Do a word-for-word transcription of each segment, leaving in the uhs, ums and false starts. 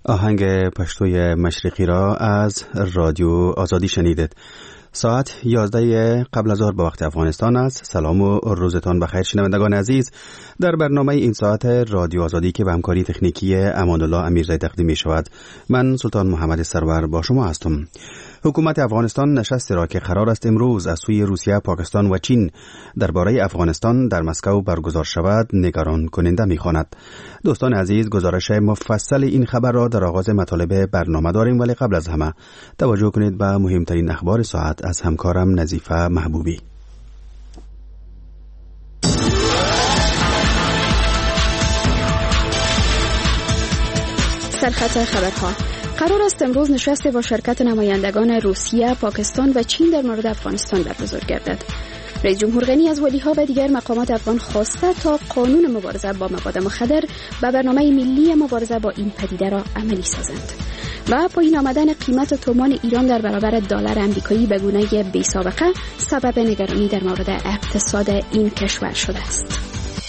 آهنگ پشتوی مشرقی را از رادیو آزادی شنیدید. ساعت یازده قبل از ظهر به وقت افغانستان است. سلام و روزتان بخیر شنوندگان عزیز. در برنامه این ساعت رادیو آزادی که به همکاری تکنیکی امان الله امیرزی تقدیم می شود، من سلطان محمد سرور با شما هستم. حکومت افغانستان نشستی را که قرار است امروز از سوی روسیه، پاکستان و چین درباره افغانستان در مسکو برگزار شود نگران کننده می‌خواند. دوستان عزیز، گزارش مفصل این خبر را در آغاز مطالب برنامه داریم، ولی قبل از همه توجه کنید به مهمترین اخبار ساعت از همکارم نظیفه محبوبی. سرخط خبرها. قرار است امروز نشست با شرکت نمایندگان روسیه، پاکستان و چین در مورد افغانستان برگزار گردد. رئیس جمهور غنی از ولی‌ها و دیگر مقامات افغان خواسته تا قانون مبارزه با مواد مخدر و برنامه ملی مبارزه با این پدیده را عملی سازند. و پایین آمدن قیمت تومان ایران در برابر دلار آمریکایی به گونه بی‌سابقه سبب نگرانی در مورد اقتصاد این کشور شده است.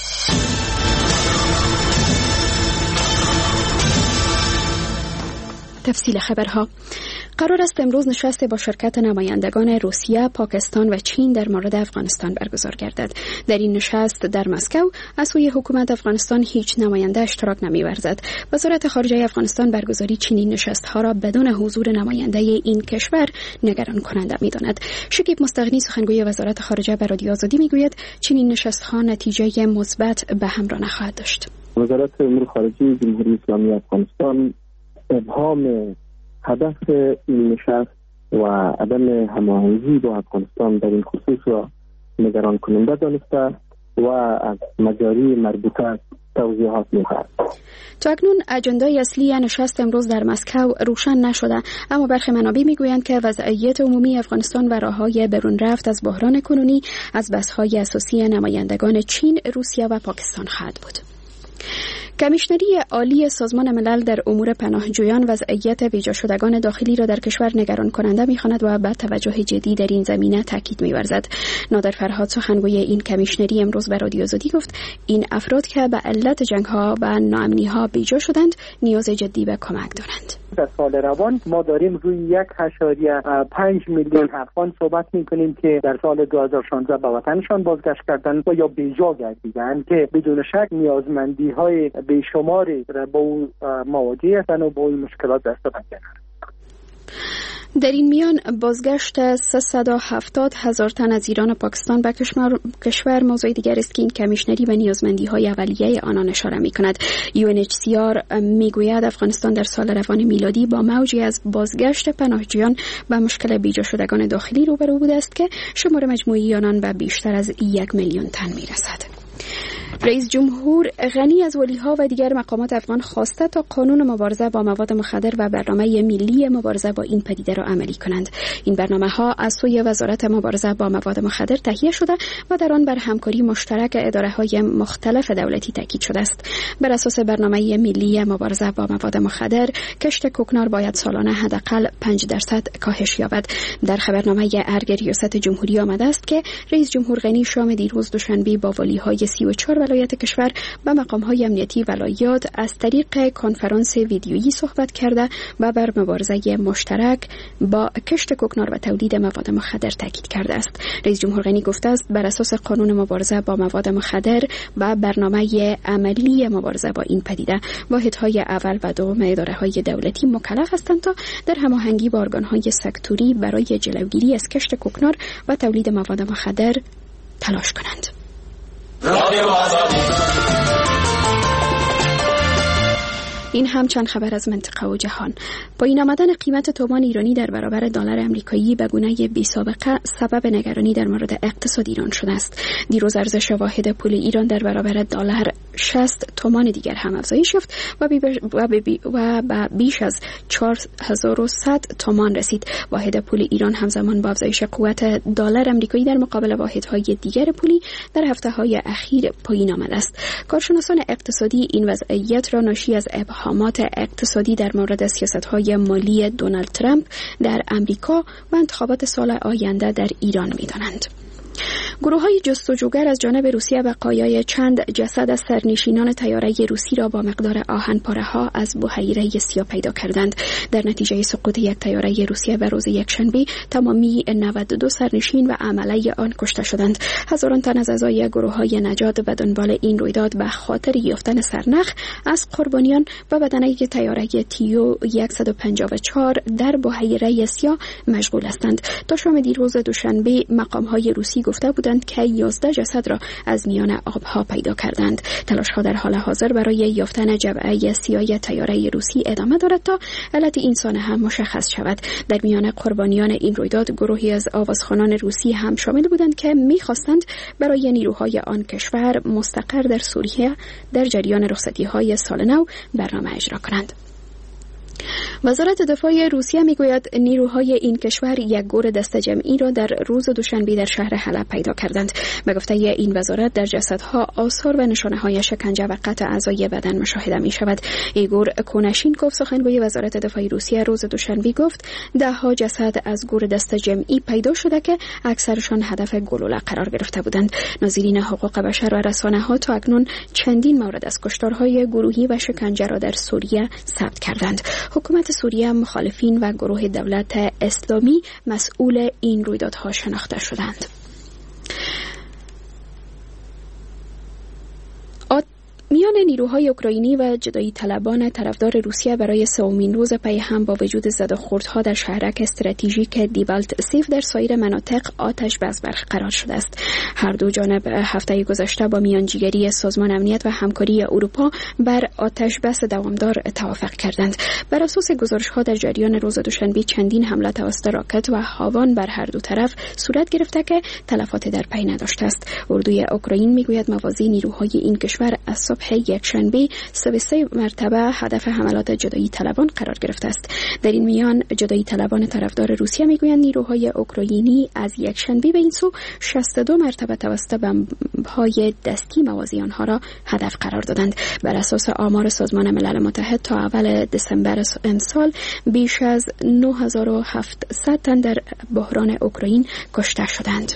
تفصیل خبرها. قرار است امروز نشست با شرکت نمایندگان روسیه، پاکستان و چین در مورد افغانستان برگزار گردد. در این نشست در مسکو از سوی حکومت افغانستان هیچ نماینده اشتراک نمی‌ورزد. وزارت خارجه افغانستان برگزاری چنین نشست‌ها را بدون حضور نماینده این کشور نگران کننده می‌داند. شکیب مستغنی، سخنگوی وزارت خارجه، به رادیو آزادی می‌گوید چنین نشست‌ها نتیجه مثبت به همراه نخواهد داشت. وزارت امور خارجه جمهوری اسلامی افغانستان ابهام هدف این نشست و عدم هماهنگی با افغانستان در این خصوص را نگران کننده دانسته و از مجاری مربوطه توضیحات می‌دهد. تا اکنون اجندای اصلی نشست امروز در مسکو روشن نشده، اما برخی منابع میگویند که وضعیت عمومی افغانستان و راه‌های برون رفت از بحران کنونی از بحث‌های اساسی نمایندگان چین، روسیه و پاکستان خواهد بود. کمیشنری عالی سازمان ملل در امور پناهجویان وضعیت بیجا شدگان داخلی را در کشور نگران کننده می‌خواند و به توجه جدی در این زمینه تاکید می‌ورزد. نادر فرهاد، سخنگوی این کمیشنری، امروز به رادیو آزادی گفت این افراد که به علت جنگ‌ها و ناامنی‌ها بیجا شدند نیاز جدی به کمک دارند. در سال روان ما داریم روی یک اشاریه پنج میلیون افغان صحبت می‌کنیم که در سال دو هزار و شانزده به وطنشان بازگشت کردند و یا بیجا گردیدند که بدون شک نیازمندی‌های بیشماری با او مواجه هستند و با این مشکلات دست و پنجه دارند. در این میان بازگشت سیصد و هفتاد هزار تن از ایران و پاکستان به کشور موضوع دیگر است که این کمیشنری به نیازمندی‌های اولیه آنان اشاره می‌کند. یو ان اچ سی آر می‌گوید افغانستان در سال روان میلادی با موجی از بازگشت پناهجویان به مشکل بیجا شدگان داخلی روبرو بوده است که شمار مجموعی آنان به بیشتر از یک میلیون تن می‌رسد. رئیس جمهور غنی از ولی‌ها و دیگر مقامات افغان خواسته تا قانون مبارزه با مواد مخدر و برنامه ملی مبارزه با این پدیده را عملی کنند. این برنامه‌ها از سوی وزارت مبارزه با مواد مخدر تهیه شده و در آن بر همکاری مشترک اداره‌های مختلف دولتی تاکید شده است. بر اساس برنامه ملی مبارزه با مواد مخدر، کشت کوکنار باید سالانه حداقل پنج درصد کاهش یابد. در خبرنامه ارگ ریاست جمهوری آمده است که رئیس جمهور غنی شام دیروز دوشنبه با ولی‌های سی و چهار ولایت کشور و مقام‌های امنیتی ولایات از طریق کنفرانس ویدیویی صحبت کرده و بر مبارزه مشترک با کشت کوکنار و تولید مواد مخدر تاکید کرده است. رئیس جمهور غنی گفته است بر اساس قانون مبارزه با مواد مخدر و برنامه عملی مبارزه با این پدیده، واحدهای اول و دوم اداره‌های دولتی مکلف هستند تا در هماهنگی با ارگان‌های سکتوری برای جلوگیری از کشت کوکنار و تولید مواد مخدر تلاش کنند. این هم چند خبر از منطقه و جهان. پایین آمدن قیمت تومان ایرانی در برابر دلار آمریکایی به گونه بی‌سابقه سبب نگرانی در مورد اقتصاد ایران شده است. دیروز ارزش واحد پول ایران در برابر دلار شصت تومان دیگر هم افزایش یافت و به بیش از چهار هزار و صد تومان رسید. واحد پول ایران همزمان با افزایش قوت دلار آمریکایی در مقابل واحدهای دیگر پولی در هفته‌های اخیر پایین آمده است. کارشناسان اقتصادی این وضعیت را ناشی از ابهامات اقتصادی در مورد سیاست‌های مالی دونالد ترامپ در امریکا و انتخابات سال آینده در ایران می‌دانند. گروه‌های جستجوگر از جانب روسیه بقایای چند جسد از سرنشینان طیاره روسی را با مقدار آهن‌پاره‌ها از بحیره سیاه پیدا کردند. در نتیجه سقوط یک طیاره روسیه به روز یکشنبه تمامی نود و دو سرنشین و عمله آن کشته شدند. هزاران تن از اعضای گروه‌های نجات به دنبال این رویداد به خاطر یافتن سرنخ از قربانیان و بدنه طیاره تیو صد و پنجاه و چهار در بحیره سیاه مشغول هستند. تا شام دیروز دوشنبه مقام‌های روسی گفته بودند که یازده جسد را از میان آبها پیدا کردند. تلاش‌ها در حال حاضر برای یافتن جبهه سیاه طیاره روسی ادامه دارد تا علت این سانحه مشخص شود. در میان قربانیان این رویداد گروهی از آوازخوانان روسی هم شامل بودند که می‌خواستند برای نیروهای آن کشور مستقر در سوریه در جریان رخصتی‌های سال نو برنامه اجرا کنند. وزارت دفاع روسیه میگوید نیروهای این کشور یک گور دسته جمعی را در روز دوشنبه در شهر حلب پیدا کردند. به گفته این وزارت در جسدها آثار و نشانه‌های شکنجه و قطع اعضای بدن مشاهده می‌شود. ایگور کوناشینکوف سخنگوی وزارت دفاع روسیه روز دوشنبه گفت ده ها جسد از گور دسته جمعی پیدا شده که اکثرشان هدف گلوله قرار گرفته بودند. ناظرین حقوق بشر و رسانه‌ها تا اکنون چندین مورد از کشتارهای گروهی و شکنجه را در سوریه ثبت کردند. حکومت سوریه، مخالفین و گروه دولت اسلامی مسئول این رویدادها شناخته شدند. میان نیروهای اوکراینی و جدایی طلبان طرفدار روسیه برای سومین روز پی هم با وجود زدوخوردها در شهرک استراتژیک دیبالت سیف در سایر مناطق آتش بس برقرار شده است. هر دو جانب هفته گذشته با میانجیگری سازمان امنیت و همکاری اروپا بر آتش بس دوامدار توافق کردند. بر اساس گزارش‌ها در جریان روز دوشنبه چندین حمله توسط راکت و هاوان بر هر دو طرف صورت گرفته که تلفات در پی نداشته است. اردوی اوکراین میگوید موازی نیروهای این کشور از صبح یکشنبه سه سه مرتبه هدف حملات جدایی طلبان قرار گرفته است. در این میان جدایی طلبان طرفدار روسیه میگویند نیروهای اوکراینی از یکشنبه به این سو شصت و دو مرتبه توسط بمب‌های دستی موازی آنها را هدف قرار دادند. بر اساس آمار سازمان ملل متحد تا اول دسامبر امسال بیش از نه هزار و هفتصد تن در بحران اوکراین کشته شدند.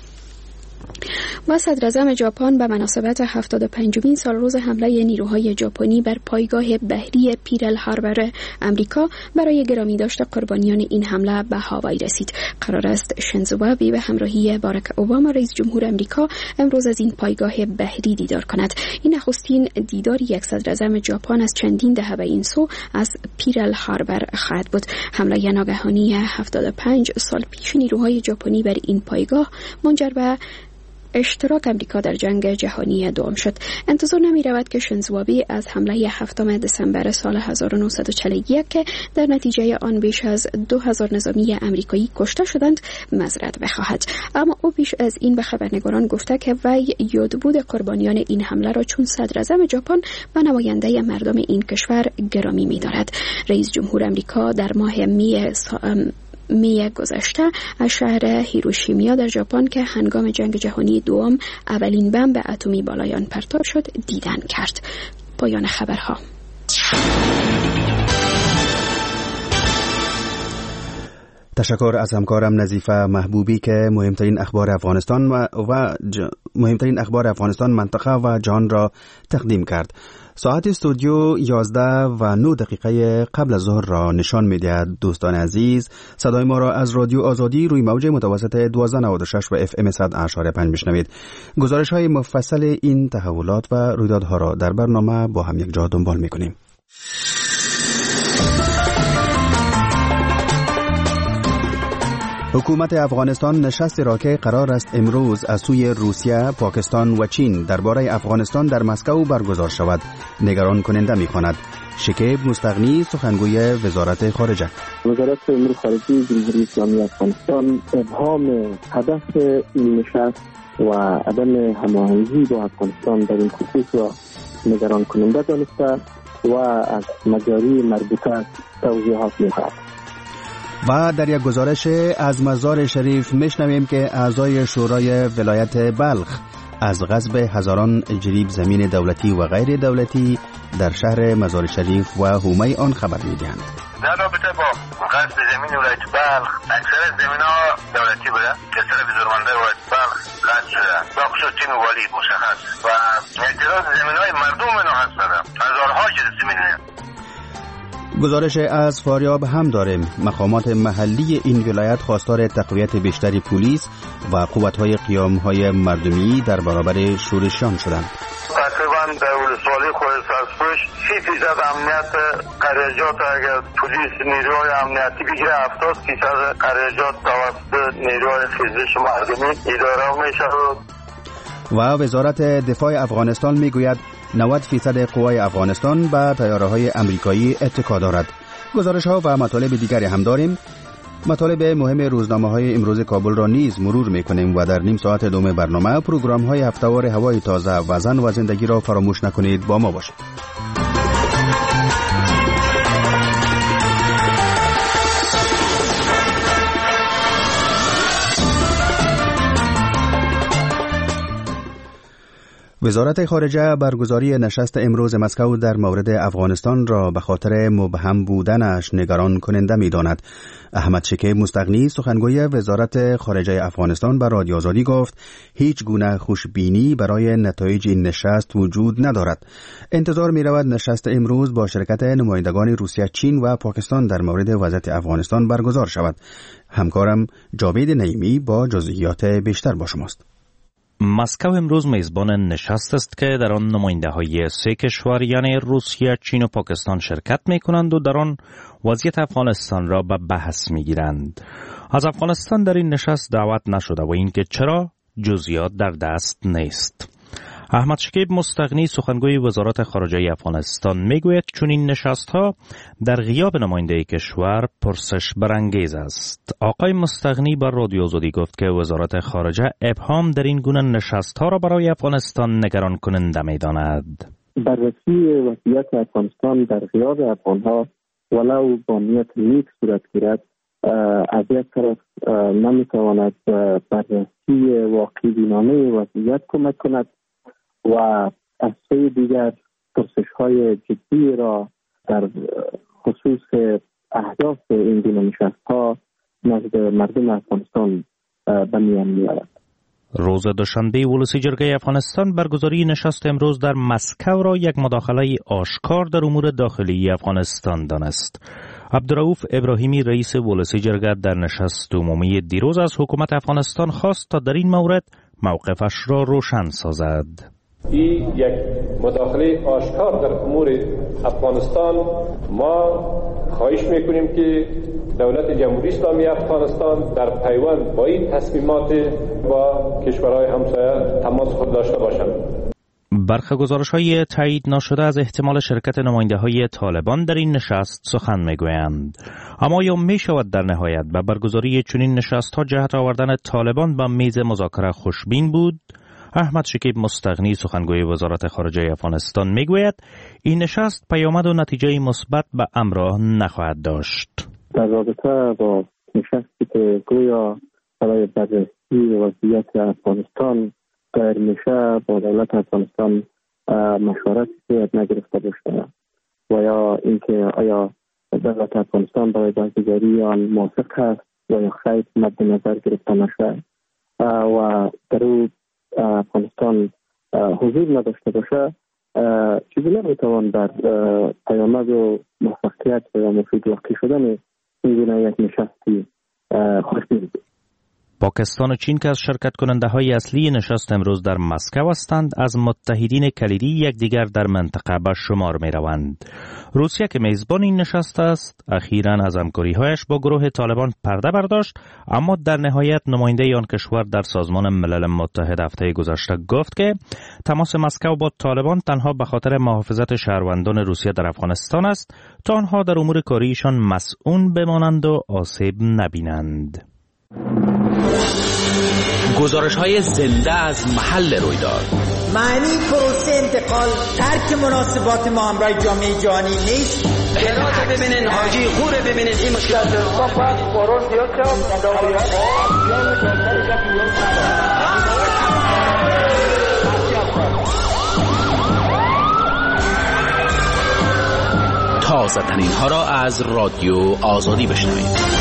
و صدراعظم ژاپن به مناسبت هفتاد و پنجمین سالروز حمله نیروهای ژاپنی بر پایگاه بحری پیرل هاربر امریکا برای گرامی داشت قربانیان این حمله به هاوای رسید. قرار است شینزو آبه به همراهی باراک اوباما رئیس جمهور امریکا امروز از این پایگاه بحری دیدار کند. این نخستین دیدار یک صدراعظم ژاپن از چندین دهه به این سو از پیرل هاربر خواهد بود. حمله ناگهانی هفتاد و پنج سال پیش نیروهای ژاپنی بر این پایگاه منجر به اشتراک امریکا در جنگ جهانی دوم شد. انتظار نمی رود که شینزو آبه از حمله هفتم دسامبر سال هزار و نهصد و چهل و یک که در نتیجه آن بیش از دو هزار نظامی امریکایی کشته شدند معذرت بخواهد. اما او پیش از این به خبرنگاران گفته که وی یادبود قربانیان این حمله را چون صدراعظم ژاپن و نماینده مردم این کشور گرامی می دارد. رئیس جمهور امریکا در ماه می می گذشته از شهر هیروشیما در ژاپن که هنگام جنگ جهانی دوم اولین بمب اتمی بالای آن پرتاب شد دیدن کرد. پایان خبرها. تشکر از همکارم نظیفه محبوبی که مهمترین اخبار افغانستان و, و ج... مهمترین اخبار افغانستان منطقه و جهان را تقدیم کرد. ساعت استودیو یازده و نه دقیقه قبل از ظهر را نشان می‌دهد. دوستان عزیز، صدای ما را از رادیو آزادی روی موج متوسط دوازده نود و شش و اف ام صد و اشاره پنج میشنوید. گزارش‌های مفصل این تحولات و رویدادها را در برنامه با هم یک جا دنبال می‌کنیم. حکومت افغانستان نشست را که قرار است امروز از سوی روسیه، پاکستان و چین درباره افغانستان در مسکو برگزار شود نگران کننده می‌خواند. شکیب مستغنی، سخنگوی وزارت خارجه: وزارت امور خارجه جمهوری اسلامی افغانستان ابهام هدف این نشست و عدم هماهنگی با افغانستان در این خصوص را نگران کننده دانسته و از مجاری مربوطه توضیحات می‌دهد. و در یک گزارش از مزار شریف میشنویم که اعضای شورای ولایت بلخ از غصب هزاران جریب زمین دولتی و غیر دولتی در شهر مزار شریف و حومه آن خبر میدهند. در رابطه با قصد زمین ولایت بلخ، اکثر زمین ها دولتی بوده که طرف زورمنده ولایت بلخ قصد شده با خصوص تیم والی مشخص و اعتراض زمین های مردم منو هست داده هزارها جد زمین. گزارش از فاریاب هم داریم. مقامات محلی این ولایت خواستار تقویت بیشتری پلیس و قوت‌های قیام‌های مردمی در برابر شورشیان شدند. تقریبا در ولسوالی خوزستان سی فیصد امنیت قریجات اگر پلیس نیروهای امنیتی بگیره هفتاد فیصد قریجات توسط نیروهای خیزش مردمی اداره میشه. و وزارت دفاع افغانستان میگوید نود فیصد قوای افغانستان به طیاره‌های آمریکایی اتکا دارد. گزارش‌ها و مطالب دیگری هم داریم. مطالب مهم روزنامه‌های امروز کابل را نیز مرور می‌کنیم و در نیم ساعت دوم برنامه پروگرام‌های هفته‌وار هوای تازه و زن و زندگی را فراموش نکنید. با ما باشید. وزارت خارجه برگزاری نشست امروز مسکو در مورد افغانستان را به خاطر مبهم بودنش نگران کننده می‌داند. احمد شکیب مستغنی سخنگوی وزارت خارجه افغانستان به رادیو آزادی گفت هیچ گونه خوشبینی برای نتایج این نشست وجود ندارد. انتظار می‌رود نشست امروز با شرکت نمایندگان روسیه، چین و پاکستان در مورد وضعیت افغانستان برگزار شود. همکارم جاوید نعیمی با جزئیات بیشتر با شماست. مسکو امروز میزبان نشست است که در آن نماینده های سه کشور یعنی روسیه، چین و پاکستان شرکت می کنند و در آن وضعیت افغانستان را به بحث می گیرند. از افغانستان در این نشست دعوت نشده و اینکه چرا جزئیات در دست نیست. احمد شکیب مستغنی سخنگوی وزارت خارجه افغانستان میگوید چون این نشست ها در غیاب نماینده کشور پرسش برانگیز است. آقای مستغنی بر رادیو آزادی گفت که وزارت خارجه ابهام در این گونه نشست ها را برای افغانستان نگران کننده میداند. بررسی وضعیت افغانستان در غیاب افغان ها ولو با نیت نیک صورت گیرد از یک طرف نمیتواند بررسی واقعی بینانه وضعیت کمک کند و از سوی دیگر پرسش‌های جدی را در خصوص اهداف این گونه نشست‌ها نزد مردم افغانستان به میان می‌آورد. روز دوشنبه ولسی جرگه افغانستان برگزاری نشست امروز در مسکو را یک مداخله آشکار در امور داخلی افغانستان دانست. عبدالرؤوف ابراهیمی رئیس ولسی جرگه در نشست عمومی دیروز از حکومت افغانستان خواست تا در این مورد موقفش را روشن سازد. این یک مداخله آشکار در امور افغانستان. ما خواهش میکنیم که دولت جمهوری اسلامی افغانستان در پیوند با این تصمیمات با کشورهای همسایه تماس خود داشته باشند. برخی گزارش‌های تایید نشده از احتمال شرکت نماینده‌های طالبان در این نشست سخن می‌گویند. اما یا می‌شود در نهایت به برگزاری چنین نشست‌ها جهت آوردن طالبان به میز مذاکره خوشبین بود؟ احمد شکیب مستغنی سخنگوی وزارت خارجه افغانستان میگوید این نشست پیامد و نتیجه مثبت به همراه نخواهد داشت. در رابطه با نشستی که گویا برای بررسی وضعیت افغانستان دایر میشه با دولت افغانستان مشورتی صورت نگرفته باشه و یا اینکه آیا دولت افغانستان برای برگزاری آن موافق هست و یا خیر مد نظر گرفته نشه و در او افغانستان حضور نداشته باشه چیزی نمیتوان در پیامد و موفقیت و یا مفید واقع شدن این گونه یک نشستی خوشبین بود. پاکستان و چین که از شرکت کننده های اصلی نشست امروز در مسکو هستند از متحدین کلیدی یکدیگر در منطقه به شمار می روند. روسیه که میزبان این نشست است اخیراً از همکاری هایش با گروه طالبان پرده برداشت، اما در نهایت نماینده آن کشور در سازمان ملل متحد هفته گذشته گفت که تماس مسکو با طالبان تنها به خاطر محافظت شهروندان روسیه در افغانستان است تا آنها در امور کاریشان مسئول بمانند و آسیب نبینند. گزارش های زنده از محل رویداد. معنی پروسه انتقال ترک مناسبات ما همراه جامعه جهانی نیست. بهرات ببینین، حاجی خوره ببینین، این مشکلات تازه ترین ها را از رادیو آزادی بشنوید.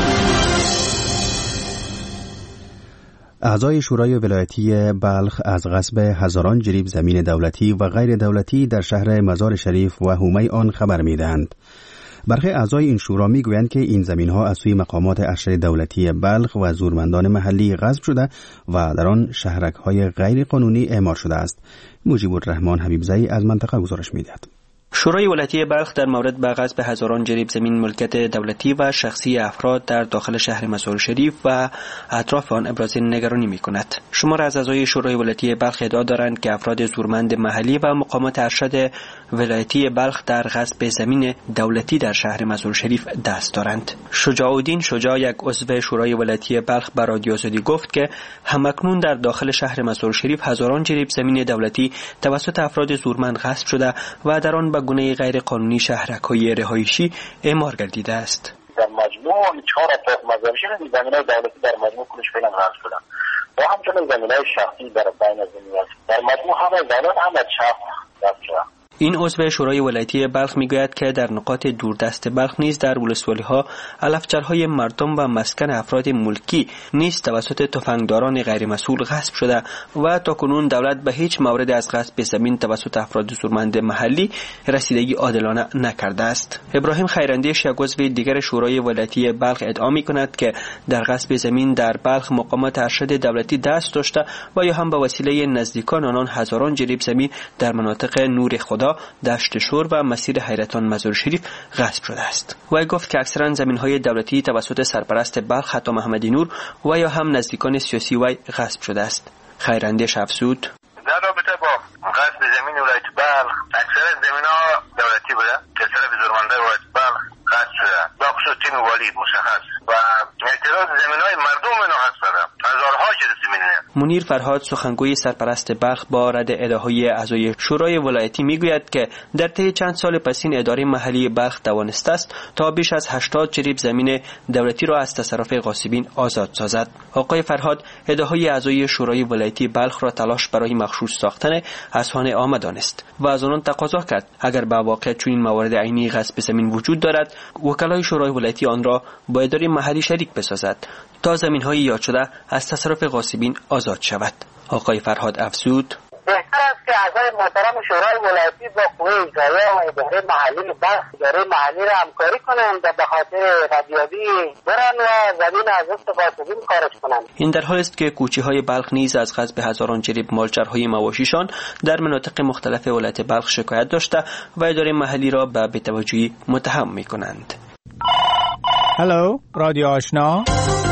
اعضای شورای ولایتی بلخ از غصب هزاران جریب زمین دولتی و غیر دولتی در شهر مزار شریف و حومه آن خبر می‌دهند. برخی اعضای این شورا می‌گویند که این زمین‌ها از سوی مقامات ارشد دولتی بلخ و زورمندان محلی غصب شده و در آن شهرک‌های غیر قانونی اعمار شده است. مجیب الرحمن حبیبزئی از منطقه گزارش می‌دهد. شورای ولایتی بلخ در مورد به غصب هزاران جریب زمین ملکیت دولتی و شخصی افراد در داخل شهر مزار شریف و اطراف آن ابراز نگرانی می‌کند. شمار از اعضای شورای ولایتی بلخ ادعا دارند که افراد زورمند محلی و مقامات ارشد ولایتی بلخ در غصب زمین دولتی در شهر مزار شریف دست دارند. شجاع الدین شجاع، یک عضو شورای ولایتی بلخ، به رادیو آزادی گفت که همکنون در داخل شهر مزار شریف هزاران جریب زمین دولتی توسط افراد زورمند غصب شده و در آن به گونه غیر قانونی شهرک‌های رهایشی اعمار گردیده است. در مجموع چهار اطراف مزار شریف زمین‌های دولتی در مجموع کلش فعلا غصب شدن و همچنین زمین‌های شخصی در بین زمین‌ها در مجموع همه دولت همه شخص غصب شدن. این عضو شورای ولایتی بلخ میگوید که در نقاط دوردست بلخ نیز در ولسوالی‌ها علفچرهای مردم و مسکن افراد ملکی نیز توسط تفنگداران غیر مسئول غصب شده و تاکنون دولت به هیچ مورد از غصب زمین توسط افراد زورمند محلی رسیدگی عادلانه نکرده است. ابراهیم خیراندیش، یک عضو دیگر شورای ولایتی بلخ، ادعا می‌کند که در غصب زمین در بلخ مقامات ارشد دولتی دست داشته و یا هم به وسیله نزدیکان آنان هزاران جریب زمین در مناطق نور خدا، دشت شور و مسیر حیرتان مزار شریف غصب شده است. و گفت که اکثرا زمین‌های دولتی توسط سرپرست بلخ خطا محمدی نور و یا هم نزدیکان سیاسی وی غصب شده است. خیراندیش افزود: در رابطه با غصب زمین ولایت بلخ اکثر زمین‌ها دولتی بوده که طرف زورمنده ولایت بلخ غصب شده. با خصوص تیم والی مشخص و اعتراض زمین‌های مردم منو حق شده. هزارها جریب زمینه. منیر فرهاد، سخنگوی سرپرست بلخ، با رد ادعاهای اعضای شورای ولایتی میگوید که در طی چند سال پسین اداره محلی بلخ توانسته است تا بیش از هشتاد جریب زمین دولتی را از تصرف غاصبین آزاد سازد. آقای فرهاد ادعاهای اعضای شورای ولایتی بلخ را تلاش برای مغشوش ساختن اذهان عامه دانست و از آنان تقاضا کرد اگر به واقع چنین موارد عینی غصب زمین وجود دارد، وکلای شورای ولایتی آن را با اداره محلی شریک بسازد تا زمین‌های یاد شده از تصرف غاصبین آزاد شود. آقای فرهاد افزود: بهتر است که اعضای محترم شورای ولایتی با قوه اجرایی و اداره محلی بلخ اداره محلی را همکاری کنند و به خاطر ردیابی برن و زمین از دست غاصبین خارج کنند. این در حالی است که کوچی‌های بلخ نیز از غصب هزاران جریب مالچرهای مواشیشان در مناطق مختلف ولایت بلخ شکایت داشته و اداره محلی را به بی‌توجهی متهم می‌کنند. هلو، رادیو آشنا.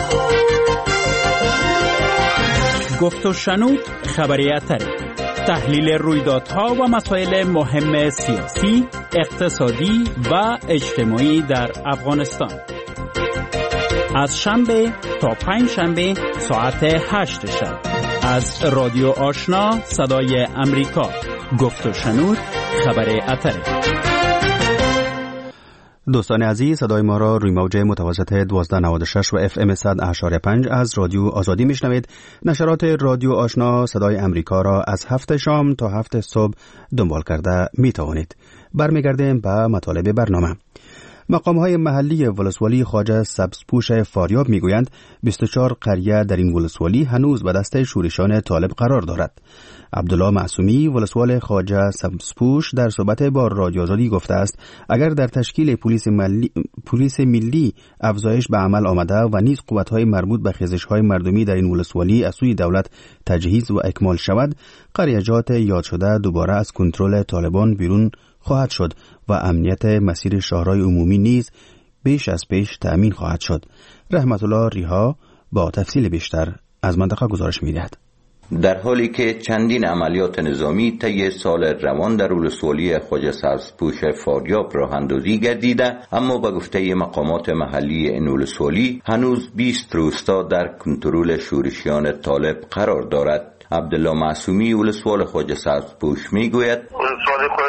گفت و شنود خبری اتری، تحلیل رویدادها و مسائل مهم سیاسی، اقتصادی و اجتماعی در افغانستان. از شنبه تا پنج شنبه ساعت هشت شب از رادیو آشنا صدای امریکا. گفت و شنود خبری اتری. دوستان عزیز، صدای ما را روی موج متوسط دوازده نود و شش و اف ام صد و پنج از رادیو آزادی میشنوید. نشرات رادیو آشنا صدای امریکا را از هفت شام تا هفت صبح دنبال کرده می توانید. برمیگردیم به مطالب برنامه. مقام‌های محلی ولسوالی خواجه سبزپوش فاریاب میگویند بیست و چهار قریه در این ولسوالی هنوز به دست شورشان طالب قرار دارد. عبدالله معصومی، ولسوال خواجه سبزپوش، در صحبت با رادیو آزادی گفته است اگر در تشکیل پلیس ملی پلیس ملی افزایش به عمل آمده و نیز قوت‌های مربوط به خیزش‌های مردمی در این ولسوالی از سوی دولت تجهیز و اکمال شود، قریه‌جات یاد شده دوباره از کنترل طالبان بیرون خواهد شد و امنیت مسیر شهرهای عمومی نیز بیش از پیش تأمین خواهد شد. رحمت الله ریها با تفصیل بیشتر از منطقه گزارش می‌دهد. در حالی که چندین عملیات نظامی طی سال روان در ولسوالی خواجه سبزپوش فاریاب راه اندازی گردیده، اما به گفته مقامات محلی این ولسوالی هنوز بیست روستا در کنترل شورشیان طالب قرار دارد. عبدالله معصومی، ولسوال خواجه سبزپوش، میگوید ولسوالی خواجه سبزپوش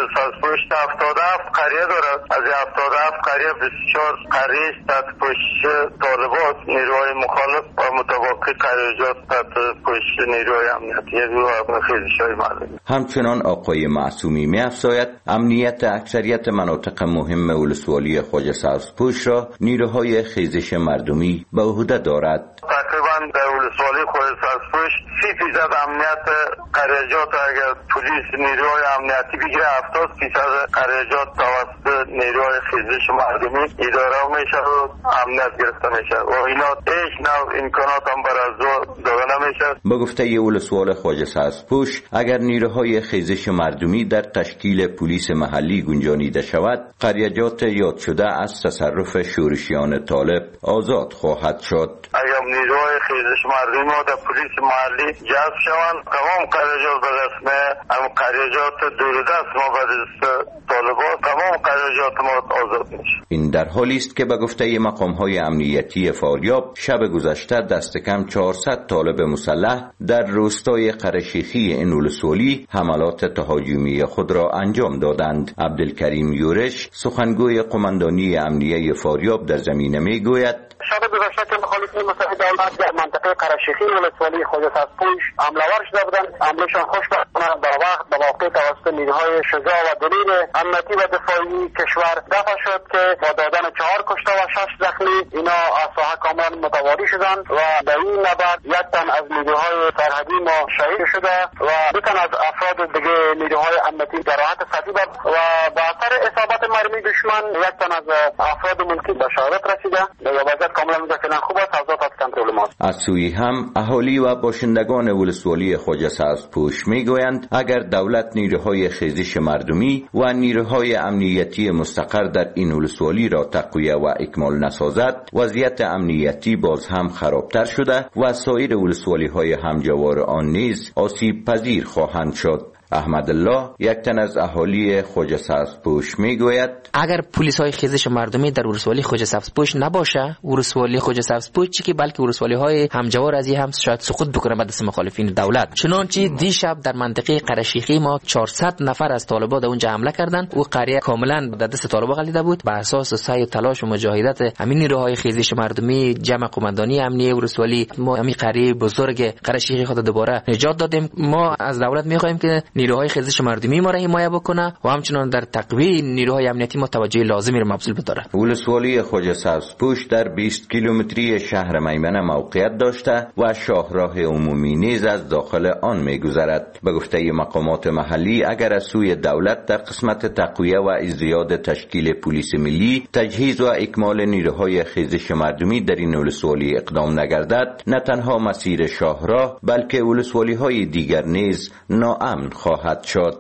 پشت هفتاد و هفت قریه دارد. از هفتاد و هفت قریه بیست و چهار قریه تحت پوشش طالبان، نیروهای مخالف و متوقع قریه‌جات تحت پوشش نیروهای امنیتی و خیزش‌های مردمی. همچنان آقای معصومی می‌افزاید امنیت اکثریت مناطق مهم ولسوالی خواجه سبزپوش را نیروهای خیزش مردمی به عهده دارد. تقریبا در ولسوالی خواجه سبزپوش سی فیصد امنیت قریه‌جات اگر پلیس نیروهای امنیتی بگیره، هفتاد فیصد قریه‌جات توسط نیروهای خیزش مردمی اداره میشه و امنیت گرفته میشه و اینا هیچ نوع امکانات هم بر از داده نمیشه. به گفته ولسوال خواجه سبزپوش اگر نیروهای خیزش مردمی در تشکیل پلیس محلی گنجانیده شود، قریه‌جات یاد شده از تصرف شورشیان طالب آزاد خواهد شد. اگر نیروهای خیزش مردمی ما در پلیس محلی جذب شوند، تمام قریه‌جات به قسم هم قریه‌جات دوردست ما به دست طالبان، تمام قریه‌جات ما آزاد میشه. این در حالی است که به گفته مقام‌های امنیتی فاریاب شب گذشته دست کم چهارصد طالب مسلح در روستای قره‌شیخی این ولسوالی حملات تهاجمی خود را انجام دادند. عبدالکریم یورش سخنگوی قماندانی امنیه فاریاب در زمینه میگوید شب گذشته که مخالفین متحد دولت در منطقه قره‌شیخی ولسوالی خواجه سبزپوش حمله‌آور شده بودند. حملهشان خوشبختانه در وقت به واقع توسط نیروهای شجاع و دلیر امنیتی و دفاعی کشور دفع شد که با دادن چهار کشته و شش زخمی اینا از ساحه کاملا متواری شدند و در این نبرد یک تن از نیروهای سرحدی ما شهید شده و دو تن از افراد دیگه نیروهای امنیتی جراحت سطحی و به اثر اصابت مرمی دشمن یک تن از افراد ملکی به شهادت رسیده. از سوی هم اهالی و باشندگان ولسوالی خواجه سبزپوش میگویند اگر دولت نیروهای خیزش مردمی و نیروهای امنیتی مستقر در این ولسوالی را تقویه و اکمال نسازد، وضعیت امنیتی باز هم خرابتر شده و سایر ولسوالی های همجوار آن نیز آسیب پذیر خواهند شد. احمد الله یک تن از اهالی خواجه سبزپوش میگوید اگر پلیس های خیزش مردمی در ولسوالی خواجه سبزپوش نباشه، ولسوالی خواجه سبزپوش چی که بلکه ولسوالی های همجوار از این هم شاید سقوط بکنه به دست مخالفین دولت. چنانچه دیشب در منطقه قره‌شیخی ما چهارصد نفر از طالبان در اونجا حمله کردند. او قریه کاملا در دست طالبان غلیده بود. به اساس سعی و تلاش و مجاهدت همین نیروهای خیزش مردمی، جمع قماندانی امنیه ولسوالی، ما همین قریه بزرگ قره‌شیخی خود دوباره نجات دادیم. ما از دولت میخواهیم که نیروهای خیزش مردمی ما را حمایت بکنه و همچنان در تقویه نیروهای امنیتی ما توجه لازمی را مبذول بداره. ولسوالی خواجه سبزپوش در بیست کیلومتری شهر میمنه موقعیت داشته و شاهراه عمومی نیز از داخل آن میگذرد. به گفته مقامات محلی اگر از سوی دولت در قسمت تقویه و ازدیاد تشکیل پلیس ملی، تجهیز و اکمال نیروهای خیزش مردمی در این ولسوالی اقدام نگردد، نه تنها مسیر شاهراه بلکه ولسوالی های دیگر نیز ناامن خواهد شد.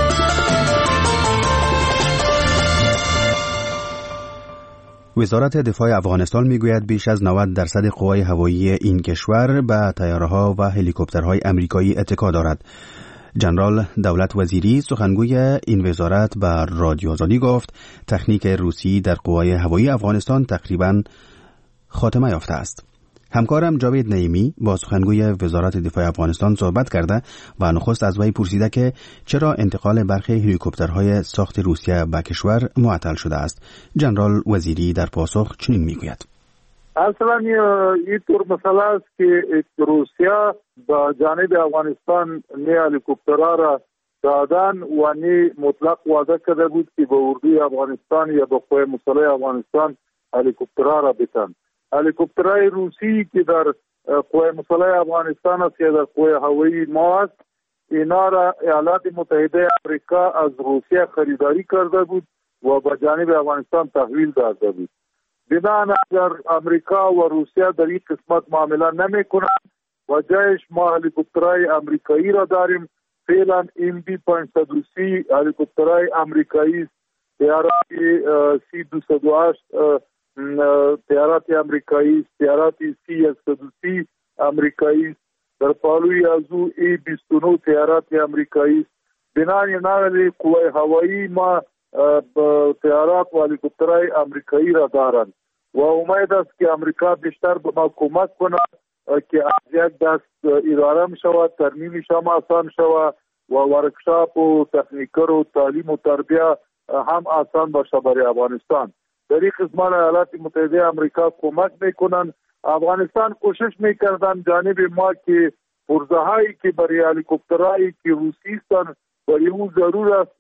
وزارت دفاع افغانستان میگوید بیش از نود درصد قوای هوایی این کشور به طیاره‌ها و هلیکوپترهای امریکایی اتکا دارد. جنرال دولت وزیری سخنگوی این وزارت به رادیو آزادی گفت تکنیک روسی در قوای هوایی افغانستان تقریباً خاتمه یافته است. همکارم جاوید نعیمی با سخنگوی وزارت دفاع افغانستان صحبت کرده و نخست از وی پرسیده که چرا انتقال برخی هلیکوپترهای ساخت روسیه به کشور معطل شده است. جنرال وزیری در پاسخ چنین میگوید: اصلا این طور مسئله است که روسیه با جانب افغانستان نه هلیکوپترها را دادن و نه مطلق وعده کرده بود که به اردوی افغانستان یا به قوای مسلح افغانستان هلیکوپترها را بدن. هلیکوپترهای روسی که در قوای مسلح افغانستان است یا در قوای هوایی ما است، اینا را ایالات متحده آمریکا از روسیه خریداری کرده بود و به جانب افغانستان تحویل داده بود. بنابراین اگر امریکا و روسیه در این قسمت معامله نمی کنند و جایش ما هلیکوپترهای امریکایی را داریم. فعلا ام بی پانصد و سی هلیکوپترهای امریکایی است. طیارات سی دویست و هشت طیارات امریکایی است. طیارات سی صد و سی امریکایی است. در پالوی از او ای بیست و نه طیارات امریکایی است. بنابراین ناولی قوای هوایی ما طیارات و هلیکوپترهای امریکایی را دارند و امید است که امریکا بیشتر به ما کمک کند که از یک دست اداره می شود، ترمیمش هم آسان شود و ورکشاپ و تکنیکر و تعلیم و تربیه هم آسان باشه برای افغانستان. در این قسمت ایالات متحده آمریکا کمک میکنن. افغانستان کوشش میکردن جانب ما که پرزهایی که برای هلیکوپترهایی که روسی هستند برای اون ضرور است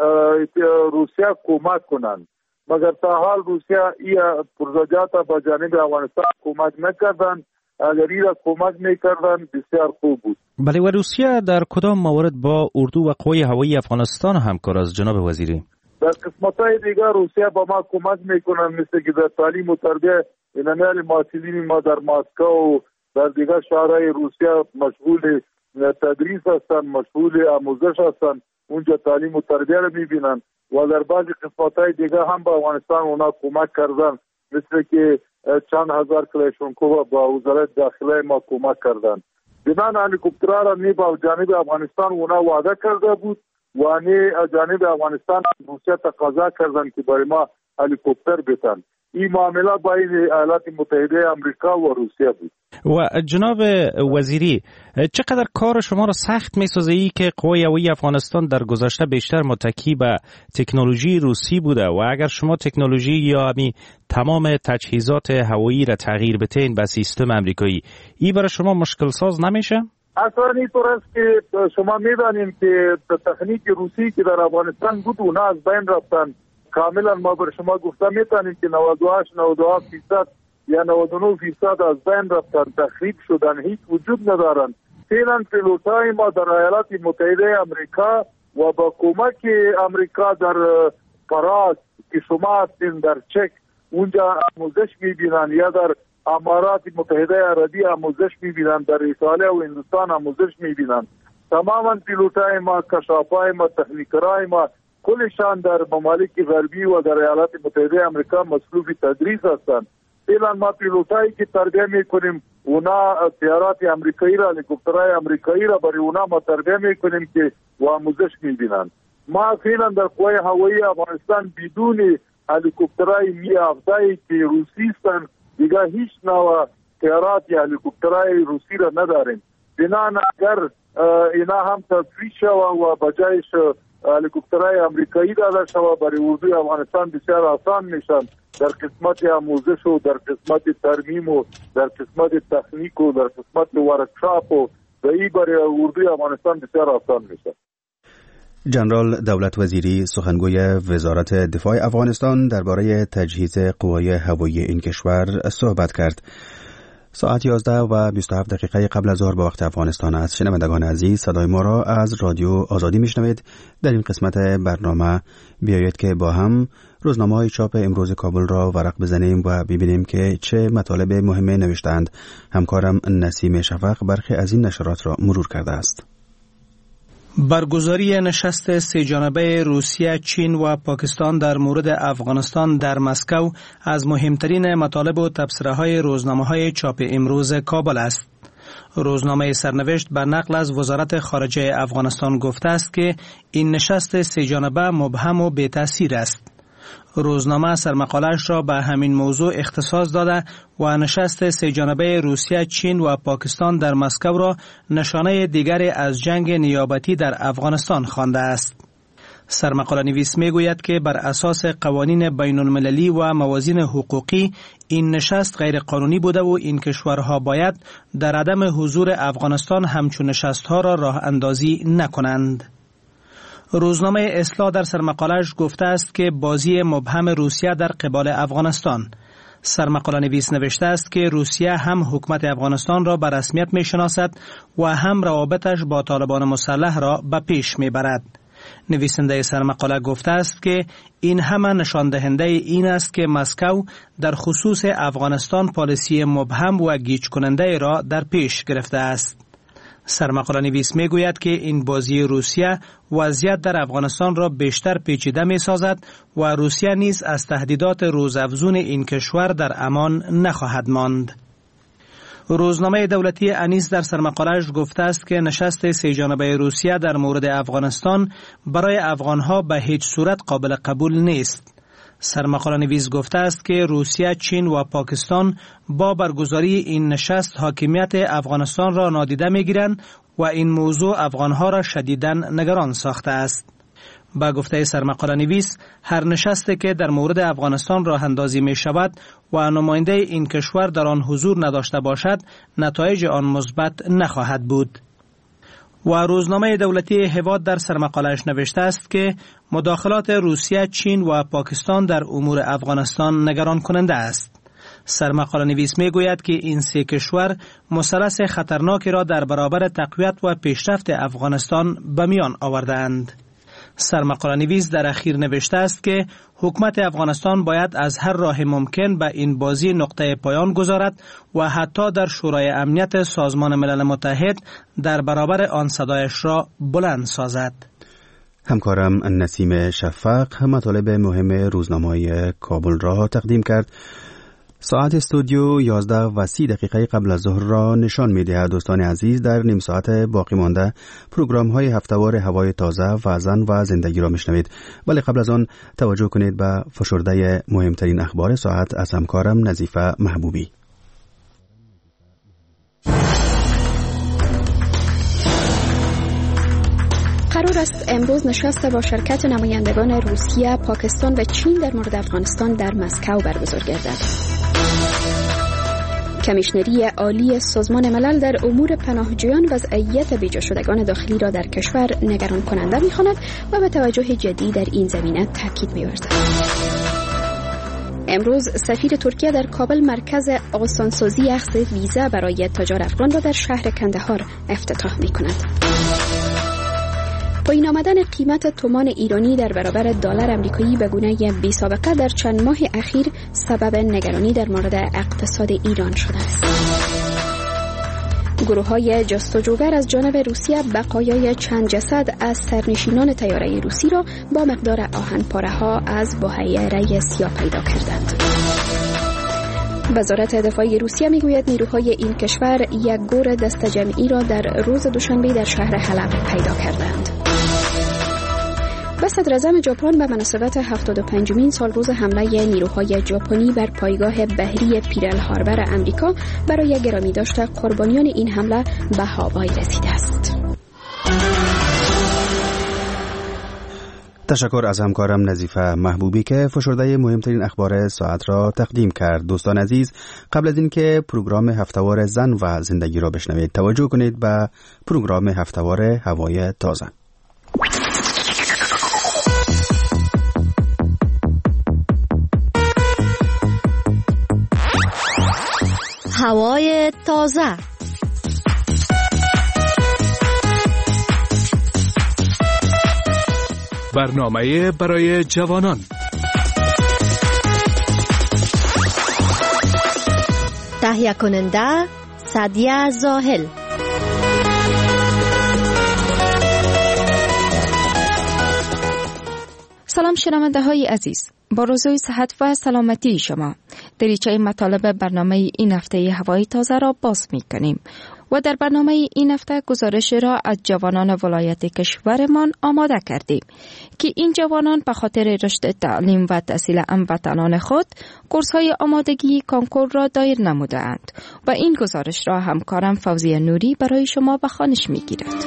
روسیه کمک کنند، مگر تا حال روسیه این پرزجات با جانب افغانستان کمک نکردن. اگر این را کمک میکردن بسیار خوب بود. بله، و روسیه در کدام موارد با اردو و قوای هوایی افغانستان همکار است جناب وزیری؟ در قسمت‌های دیگر روسیه با ما کمک میکنن، مثل که در تعلیم و تربیه اینمیال محصلین ما در مسکو و در دیگر شهرهای روسیه مشغول تدریس هستند، مشغول آموزش هستند، اونجا تعلیم و تربیه رو میبینن. و در بعضی قسمت‌های دیگر هم با افغانستان اونا کمک کردن، مثل که چند هزار کلاشینکوف با وزارت داخله ما کمک کردن. بنان هلیکوپترها را نی با جانب افغانستان اونا وعده کرده بود و نی جانب افغانستان روسیه تقاضا کردن که برای ما هلیکوپتر بتن. این معامله بین ایالات متحده آمریکا و روسیه بود. و جناب وزیری، چقدر کار شما را سخت می‌سازه ای که قوای هوایی افغانستان در گذشته بیشتر متکی به تکنولوژی روسی بوده و اگر شما تکنولوژی یا امی تمام تجهیزات هوایی را تغییر بدین به سیستم آمریکایی، این برای شما مشکل ساز نمیشه؟ اصلا اینطور است که شما می‌دانید که تکنیک روسی که در افغانستان بود اونا از بین رفتن. کاملا ما بر شما گفتم میتونیم که نود و هشت نود و هفت فیصد یا نود و نه فیصد از بین رفتن، تخریب شدن، هیچ وجود ندارن. فعلا پیلوتای ما در ایالات متحده آمریکا و با کمک آمریکا در فراس که شما هستین در چک اونجا آموزش میبینن، یا در امارات متحده عربی آموزش میبینن، در ایتالیا و هندوستان آموزش میبینن. تماما پیلوتای ما، کشافای ما، تکنیکرای ما کلشان در ممالک غربی و در ایالات متحده آمریکا مصروف تدریس هستند. فعلا ما پیلوتایی که تربیه میکنیم اونا طیارات آمریکایی را، هلیکوپترهای آمریکایی را برای اونا ما تربیه میکنیم که و آموزش میبینن. ما فعلا در قوای هوایی افغانستان بدون هلیکوپترهای می هفتایی که روسی هستند دیگه هیچ نوع طیارات یا هلیکوپترهای روسی را نداریم. بنان اگر اینا هم تصفیه شود و بجایش هلیکوپترهای آمریکایی داده شود برای اردوی افغانستان بسیار آسان میشن در قسمت آموزش و در قسمت ترمیم و در قسمت تکنیک و در قسمت ورکشاپ و این برای اردوی افغانستان بسیار آسان میشه. جنرال دولت وزیری سخنگوی وزارت دفاع افغانستان درباره تجهیز قوای هوایی این کشور صحبت کرد. ساعت یازده و بیست و هفت دقیقه قبل از ظهر به وقت افغانستان است. شنوندگان عزیز، صدای ما را از رادیو آزادی میشنوید. در این قسمت برنامه بیایید که با هم روزنامه‌های چاپ امروز کابل را ورق بزنیم و ببینیم که چه مطالب مهم نوشتند. همکارم نسیم شفق برخی از این نشرات را مرور کرده است. برگزاری نشست سه جانبه روسیه، چین و پاکستان در مورد افغانستان در مسکو از مهمترین مطالب و تبصره‌های روزنامه‌های چاپ امروز کابل است. روزنامه سرنوشت بر نقل از وزارت خارجه افغانستان گفته است که این نشست سه جانبه مبهم و بی‌تأثیر است. روزنامه سرمقاله‌اش را به همین موضوع اختصاص داده و نشست سه جانبه روسیه، چین و پاکستان در مسکو را نشانه دیگری از جنگ نیابتی در افغانستان خوانده است. سرمقاله نویس می گوید که بر اساس قوانین بین المللی و موازین حقوقی این نشست غیر قانونی بوده و این کشورها باید در عدم حضور افغانستان همچون نشستها را راه اندازی نکنند. روزنامه اصلاح در سرمقاله‌اش گفته است که بازی مبهم روسیه در قبال افغانستان. سرمقاله نویس نوشته است که روسیه هم حکومت افغانستان را به رسمیت می شناسد و هم روابطش با طالبان مسلح را به پیش می برد. نویسنده سرمقاله گفته است که این همه نشان دهنده این است که مسکو در خصوص افغانستان پالیسی مبهم و گیج کننده را در پیش گرفته است. سرمقاله نویس می گوید که این بازی روسیه وضعیت در افغانستان را بیشتر پیچیده می سازد و روسیه نیز از تهدیدات روزافزون این کشور در امان نخواهد ماند. روزنامه دولتی انیس در سرمقاله‌اش گفته است که نشست سه جانبه روسیه در مورد افغانستان برای افغانها به هیچ صورت قابل قبول نیست. سرمقاله نویس گفته است که روسیه، چین و پاکستان با برگزاری این نشست حاکمیت افغانستان را نادیده می‌گیرند و این موضوع افغانها را شدیداً نگران ساخته است. با گفته سرمقاله نویس، هر نشستی که در مورد افغانستان راه اندازی می شود و نماینده این کشور در آن حضور نداشته باشد، نتایج آن مثبت نخواهد بود. و روزنامه دولتی هواد در سرمقاله‌اش نوشته است که مداخلات روسیه، چین و پاکستان در امور افغانستان نگران کننده است. سرمقاله نویس می گوید که این سه کشور مثلث خطرناکی را در برابر تقویت و پیشرفت افغانستان به میان آورده‌اند. سرمقاله نویس در اخیر نوشته است که حکومت افغانستان باید از هر راه ممکن به این بازی نقطه پایان گذارد و حتی در شورای امنیت سازمان ملل متحد در برابر آن صدایش را بلند سازد. همکارم نسیم شفق مطالب مهم روزنامه‌های کابل را تقدیم کرد. ساعت استودیو یازده و سی دقیقه قبل از ظهر را نشان می دهد. دوستان عزیز، در نیم ساعت باقی مانده پروگرام های هفته‌وار هوای تازه و زن و زندگی را میشنوید. ولی قبل از آن توجه کنید به فشرده مهمترین اخبار ساعت از همکارم نظیفه محبوبی. قرار است امروز نشست با شرکت نمایندگان روسیه، پاکستان و چین در مورد افغانستان در مسکو برگزار گردد. کمیشنری عالی سازمان ملل در امور پناهجویان وضعیت بیجا شدگان داخلی را در کشور نگران کننده می‌خواند و به توجه جدی در این زمینه تاکید می‌ورزد. امروز سفیر ترکیه در کابل مرکز آسانسازی اخذ ویزا برای تجار افغان را در شهر کندهار افتتاح می‌کند. پایین آمدن قیمت تومان ایرانی در برابر دلار آمریکایی به گونه بی سابقه در چند ماه اخیر سبب نگرانی در مورد اقتصاد ایران شده است. گروه‌های جستجوگر از جانب روسیه بقایای چند جسد از سرنشینان طیاره روسی را با مقدار آهن‌پاره‌ها از بحیره سیاه پیدا کردند. وزارت دفاع روسیه میگوید نیروهای این کشور یک گور دست جمعی را در روز دوشنبه در شهر حلب پیدا کردند. و صدر اعظم ژاپن به مناسبت هفتاد و پنجمین سال روز حمله نیروهای ژاپنی بر پایگاه بحری پیرل هاربر امریکا برای گرامی داشته قربانیان این حمله به هاوای رسیده است. تشکر از همکارم نظیفه محبوبی که فشرده مهمترین اخبار ساعت را تقدیم کرد. دوستان عزیز، قبل از اینکه پروگرام هفته‌وار زن و زندگی را بشنوید، توجه کنید به پروگرام هفته‌وار هوای تازه. هوای تازه. برنامه برای جوانان. تهیه کننده سعدیه زاهل. سلام شنونده های عزیز، با روزهای صحت و سلامتی شما دریچه مطالب برنامه این هفته هوای تازه را باز می کنیم و در برنامه این هفته گزارش را از جوانان ولایت کشورمان آماده کردیم که این جوانان به خاطر رشد تعلیم و تحصیل هموطنان خود کورس‌های آمادگی کنکور را دایر نموده‌اند و این گزارش را همکارم فوزیه نوری برای شما به خوانش می‌گیرد.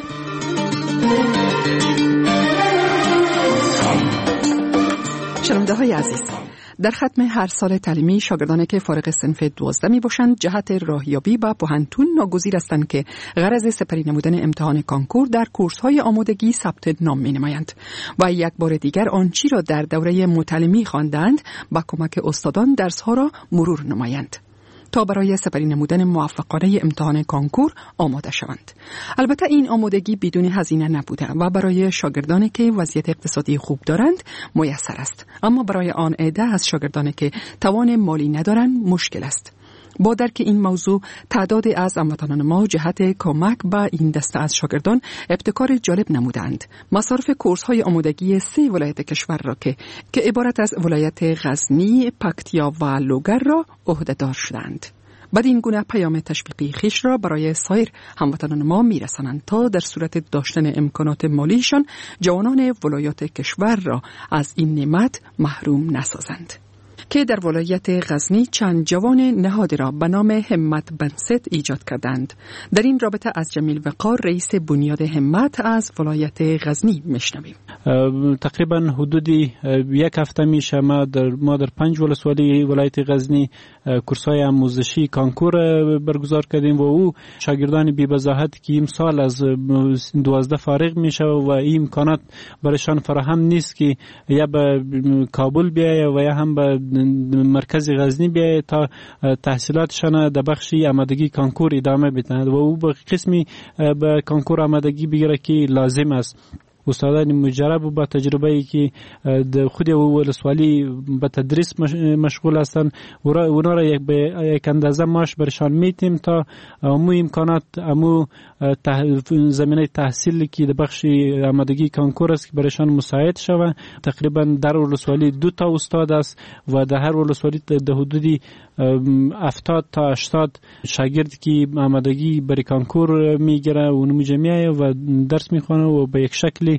شنونده های عزیز، در ختم هر سال تعلیمی شاگردانی که فارغ صنف دوازده می باشند جهت راهیابی به پوهنتون ناگزیر هستند که غرض سپری نمودن امتحان کانکور در کورس های آمادگی ثبت نام می نمایند و یک بار دیگر آنچه را در دوره متعلمی خواندند با کمک استادان درس ها را مرور نمایند تا برای سپری نمودن موفقانه امتحان کانکور آماده شوند. البته این آمادگی بدون هزینه نبوده و برای شاگردانی که وضعیت اقتصادی خوب دارند میسر است، اما برای آن عده از شاگردانی که توان مالی ندارند مشکل است. با درک این موضوع تعداد از هموطنان ما جهت کمک به این دسته از شاگردان ابتکار جالب نمودند. مصارف کورس های آمادگی سه ولایت کشور را که که عبارت از ولایت غزنی، پکتیا و لوگر را عهده‌دار شدند. بعد این گونه پیام تشویقی خیش را برای سایر هموطنان ما میرسانند تا در صورت داشتن امکانات مالیشان جوانان ولایات کشور را از این نعمت محروم نسازند. که در ولایت غزنی چند جوان نهادی را به نام همت بنست ایجاد کردند. در این رابطه از جمیل وقار رئیس بنیاد همت از ولایت غزنی میشنویم. تقریبا حدود یک هفته میشه ما در ما در پنج ولسوالی ولایت غزنی کورس‌های آموزشی کانکور برگزار کردیم و او شاگردان بی بزاحت که امسال از دوازده فارغ میشه و این امکانات برایشان فراهم نیست که یا به کابل بیایه و یا هم به مرکز غزنی بیایه تا تحصیلاتشان در بخش آمادگی کانکور ادامه بدهند و او به قسمی به کانکور آمادگی بگیره که لازم است. استادان مجرب و با تجربه ای که خود ولسوالی به تدریس مشغول هستند اونا را یک به یک اندازه ماش برشان میتیم تا امو امکانات امو زمینه تحصیلی که در بخش آمادگی کانکور است که برشان مساعد شود. تقریبا در ولسوالی دو تا استاد است و در هر ولسوالی در حدودی هفتاد تا هشتاد شاگرد که آمادگی برای کانکور میگیره و اونم جمعیه و درس میخوانه و به یک شکلی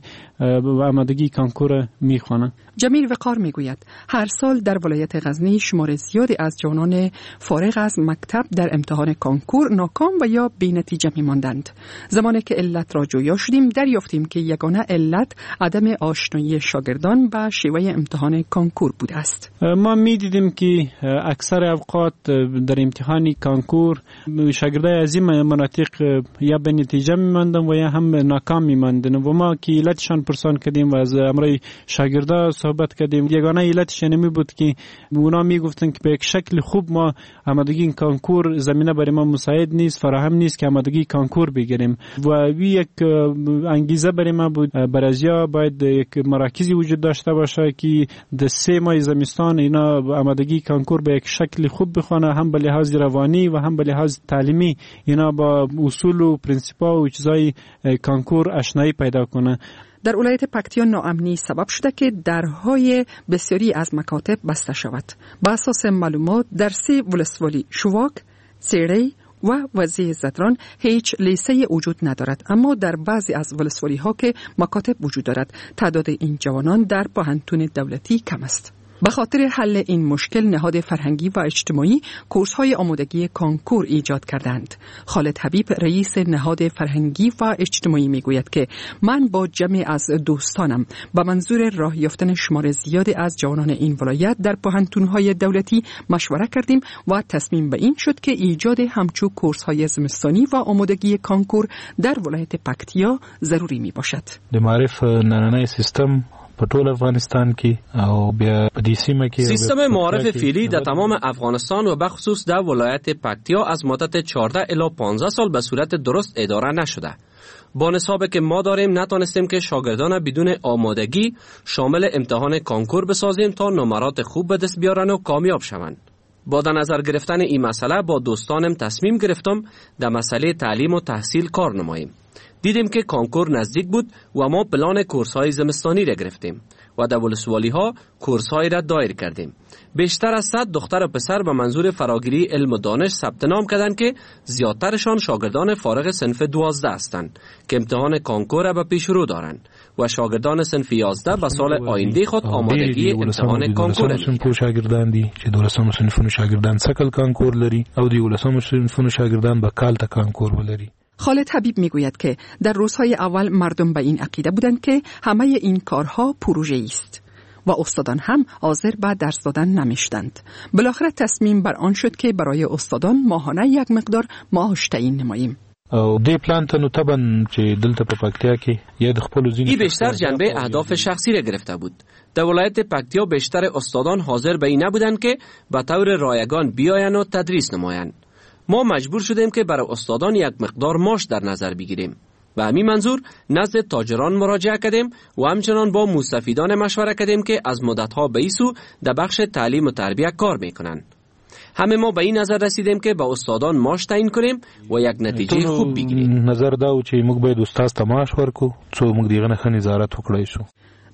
آمادگی کانکور میخوانه. جمیل وقار میگوید هر سال در ولایت غزنی شمار زیادی از جوانان فارغ از مکتب در امتحان کانکور ناکام و یا بی نتیجه میماندند. زمانی که علت را جویا شدیم دریافتیم که یگانه علت عدم آشنایی شاگردان با شیوه امتحان کانکور بوده است. ما میدیدیم که اکثر اوقات در امتحان کانکور شاگردای از این مناطق یا به نتیجه میماندن و یا هم ناکام میماندن و ما که علتشان پرسان کردیم و از امرای شاگردا صحبت کردیم یگانه علتش نمی بود که اونا میگفتن که به یک شکل خوب ما آمادگی کانکور زمینه برای ما مساعد نیست، فراهم نیست که آمادگی کانکور بگیریم و وی یک انگیزه برای ما بود. برازیا باید یک مراکزی وجود داشته باشه که در سه ماه زمستان اینا آمادگی کانکور به یک شکل خوب بخونه، هم به لحاظ روانی و هم به لحاظ تعلیمی اینا با اصول و پرینسیپا و چیزای کانکور آشنایی پیدا کنه. در ولایت پکتیا ناامنی سبب شده که درهای بسیاری از مکاتب بسته شود. با اساس معلومات در سه ولسوالی شواک، سیری و وزیر زدران هیچ لیسه وجود ندارد، اما در بعضی از ولسوالی ها که مکاتب وجود دارد تعداد این جوانان در پوهنتون دولتی کم است. به خاطر حل این مشکل نهاد فرهنگی و اجتماعی کورس‌های آمادگی کانکور ایجاد کردند. خالد حبیب رئیس نهاد فرهنگی و اجتماعی میگوید که من با جمعی از دوستانم به منظور راه یافتن شمار زیادی از جوانان این ولایت در پوهنتون‌های دولتی مشوره کردیم و تصمیم به این شد که ایجاد همچو کورس‌های زمستانی و آمادگی کانکور در ولایت پکتیا ضروری می باشد. د معرف نننی سیستم په ټول افغانستان کې او بیا په دې سیمه کې سیستم معارف فعلی در تمام افغانستان و بخصوص در ولایت پکتیا از مدت چهارده الی پانزده سال به صورت درست اداره نشده. با نصابی که ما داریم نتونستیم که شاگردان بدون آمادگی شامل امتحان کانکور بسازیم تا نمرات خوب به دست بیارن و کامیاب شوند. با در نظر گرفتن این مسئله با دوستانم تصمیم گرفتم در مسئله تعلیم و تحصیل کار نماییم. دیدیم که کانکور نزدیک بود و ما پلان کورس‌های زمستانی را گرفتیم و در ولسوالی‌ها کورس‌های را دایر کردیم. بیشتر از صد دختر و پسر به منظور فراگیری علم و دانش ثبت نام کردند که زیادترشان شاگردان فارغ صنف دوازده هستند که امتحان کانکور را به پیش رو دارند و شاگردان صنف یازده به سال آینده خود آمادگی امتحان کانکور لري. شاگردان دي چې دولسم صنفونو شاگردان سکل کانکور لري او د ولسم صنفونو شاگردان به کال ته کانکور ولري. خالد حبیب میگوید که در روزهای اول مردم به این عقیده بودند که همه این کارها پروژه است و استادان هم حاضر به درس دادن نمیشدند. بالاخره تصمیم بر آن شد که برای استادان ماهانه یک مقدار معاش تعیین نماییم. او دې پلان ته نو طبعا چې دلته په پکتیا کې یا د خپل ځین این بیشتر جنبه اهداف شخصی را گرفته بود. در ولایت پکتیا بیشتر استادان حاضر به این نبودند که به طور رایگان بیاین و تدریس نمایند. ما مجبور شدیم که برای استادان یک مقدار معاش در نظر بگیریم و همین منظور نزد تاجران مراجعه کردیم و همچنان با مستفیدان مشوره کردیم که از مدتها به ایسو در بخش تعلیم و تربیت کار میکنند. همه ما به این نظر رسیدیم که با استادان معاش تعیین کنیم و یک نتیجه خوب بگیریم. نظر دا و چې موږ باید استاد ته معاش ورکو څو موږ دغه نه نظارت وکړای شو.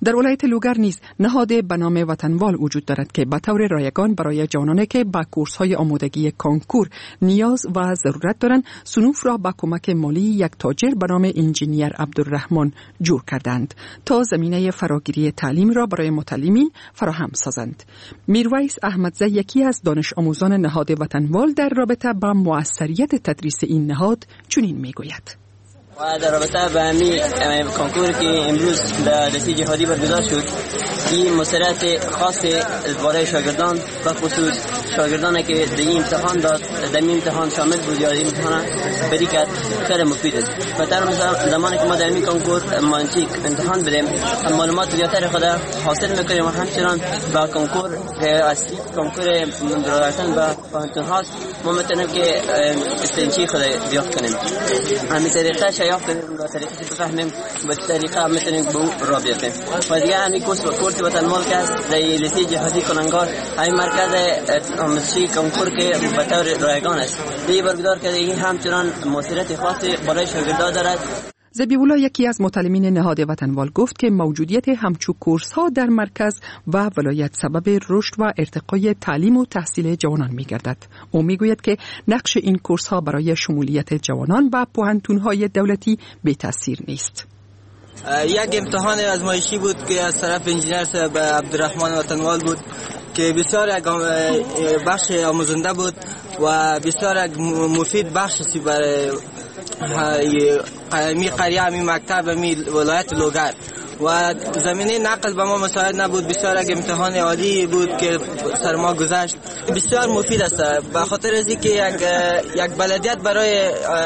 در ولایت لوگر نیز نهاد به نام وطنوال وجود دارد که به طور رایگان برای جوانانی که به کورس‌های آمادگی کانکور نیاز و ضرورت دارند صنوف را با کمک مالی یک تاجر به نام انجینیر عبدالرحمن جور کردند تا زمینه فراگیری تعلیم را برای متعلمین فراهم سازند. میرویس احمدزی یکی از دانش آموزان نهاد وطنوال در رابطه با موثریت تدریس این نهاد چنین میگوید: و در رابطه به همین کنکور که امروز در دسته جهادی برگزار شد، این مسئولیت خاص برای شاگردان و خصوص شاگردانی که در این امتحان داد در این امتحان شامل بود یا این امتحان بریکت خیلی مفید است. و در زمانی که ما در این کنکور مانچیک امتحان بدیم معلومات زیادتر خود حاصل میکنیم و همچنان با کنکور اصلی کنکور رفتن به پانتون هاست ما میتونیم که استنچی خود بیافت کنیم. همین طریقه شیاف کنیم و طریقه که بفهمیم به طریقه میتونیم به او را بیافتیم. و دیگه همین کورس و کورس وطنوال که است در لیسه جهادی کننگار همین مرکز آموزشی کنکور که به طور رایگان است دیگه برگزار کرده. این همچنان موثریت خاصی برای شاگردان دارد. زبیبولا یکی از متعلمین نهاد وطنوال گفت که موجودیت همچو کورس ها در مرکز و ولایت سبب رشد و ارتقای تعلیم و تحصیل جوانان می گردد. او می گوید که نقش این کورس ها برای شمولیت جوانان و پوهنتون های دولتی بی تأثیر نیست. یک امتحان آزمایشی بود که از طرف انجینر صاحب عبدالرحمن وطنوال بود که بسیار بخش آموزنده بود و بسیار مفید بخشی برای می قریه می مکتب می ولایت لوگر و زمینه نقل به ما مساعد نبود. بسیار یک امتحان عالی بود که سر ما گذشت. بسیار مفید است به خاطر از اینکه یک یک بلدیت برای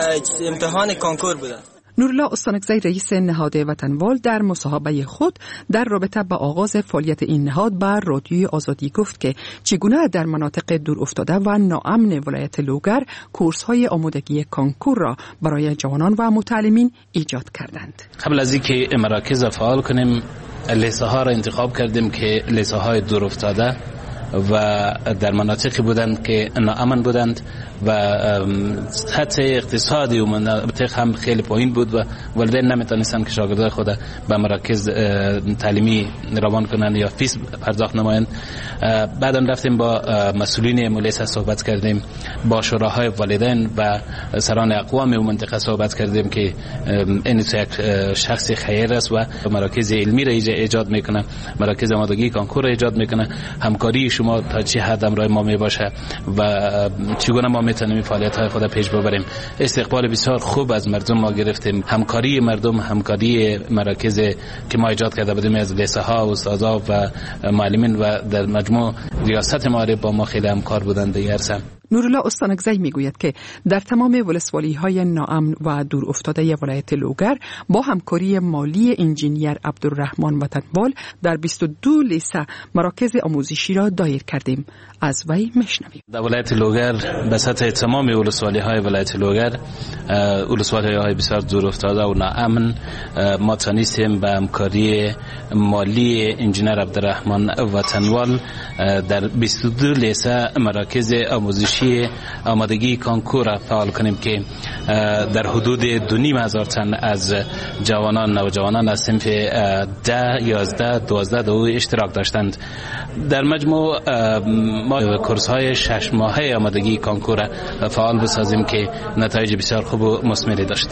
امتحان کانکور بود. نورالله استانکزی رئیس نهاد وطنوال در مصاحبه خود در رابطه با آغاز فعالیت این نهاد با رادیوی آزادی گفت که چگونه در مناطق دور افتاده و ناامن ولایت لوگر کورس‌های آمادگی کانکور را برای جوانان و متعلمین ایجاد کردند. قبل از اینکه مراکز فعال کنیم لیسه ها را انتخاب کردیم که لیسه های دور افتاده و در مناطقی بودند که ناامن بودند و سطح اقتصادی و مناطق هم خیلی پایین بود و والدین نمیتونستند که شاگردای خود به مراکز تعلیمی روان کنند یا فیس پرداخت نمایند. بعدا رفتیم با مسئولین ملیسه صحبت کردیم، با شوراهای والدین و سران اقوام و منطقه صحبت کردیم که این یک شخص خیر است و مراکز علمی را ایجاد میکنه، مراکز آمادگی کانکور را ایجاد میکنه. همکاری شما تا چه حد همراه ما می باشه و چگونه ما میتونیم فعالیت های خود پیش ببریم. استقبال بسیار خوب از مردم ما گرفتیم. همکاری مردم، همکاری مراکز که ما ایجاد کرده بودیم از لیسه ها، استادا و معلمین و در مجموع ریاست معارف با ما خیلی همکار بودند. دیگر سم نورالله استانکزی میگوید که در تمام ولسوالی های ناامن و دور افتاده ولایت لوگر با همکاری مالی انجینیر عبدالرحمن وطنوال در بیست و دو لیسه مراکز آموزشی را دایر کردیم. از وی میشنویم. در ولایت لوگر به سطح تمام ولسوالی های ولایت لوگر، ولسوالی های بسیار دور افتاده و ناامن، ما تونستیم به همکاری مالی انجینیر عبدالرحمن وطنوال در بیست و دو لیسه مراکز آموزشی آمادگی کانکور فعال کنیم که در حدود دو نیم هزار تن از جوانان نوجوانان از صنف ده، یازده، دوازده دو اشتراک داشتند. در مجموع ما کورس های شش ماهه آمادگی کانکور فعال بسازیم که نتایج بسیار خوب و مثمری داشت.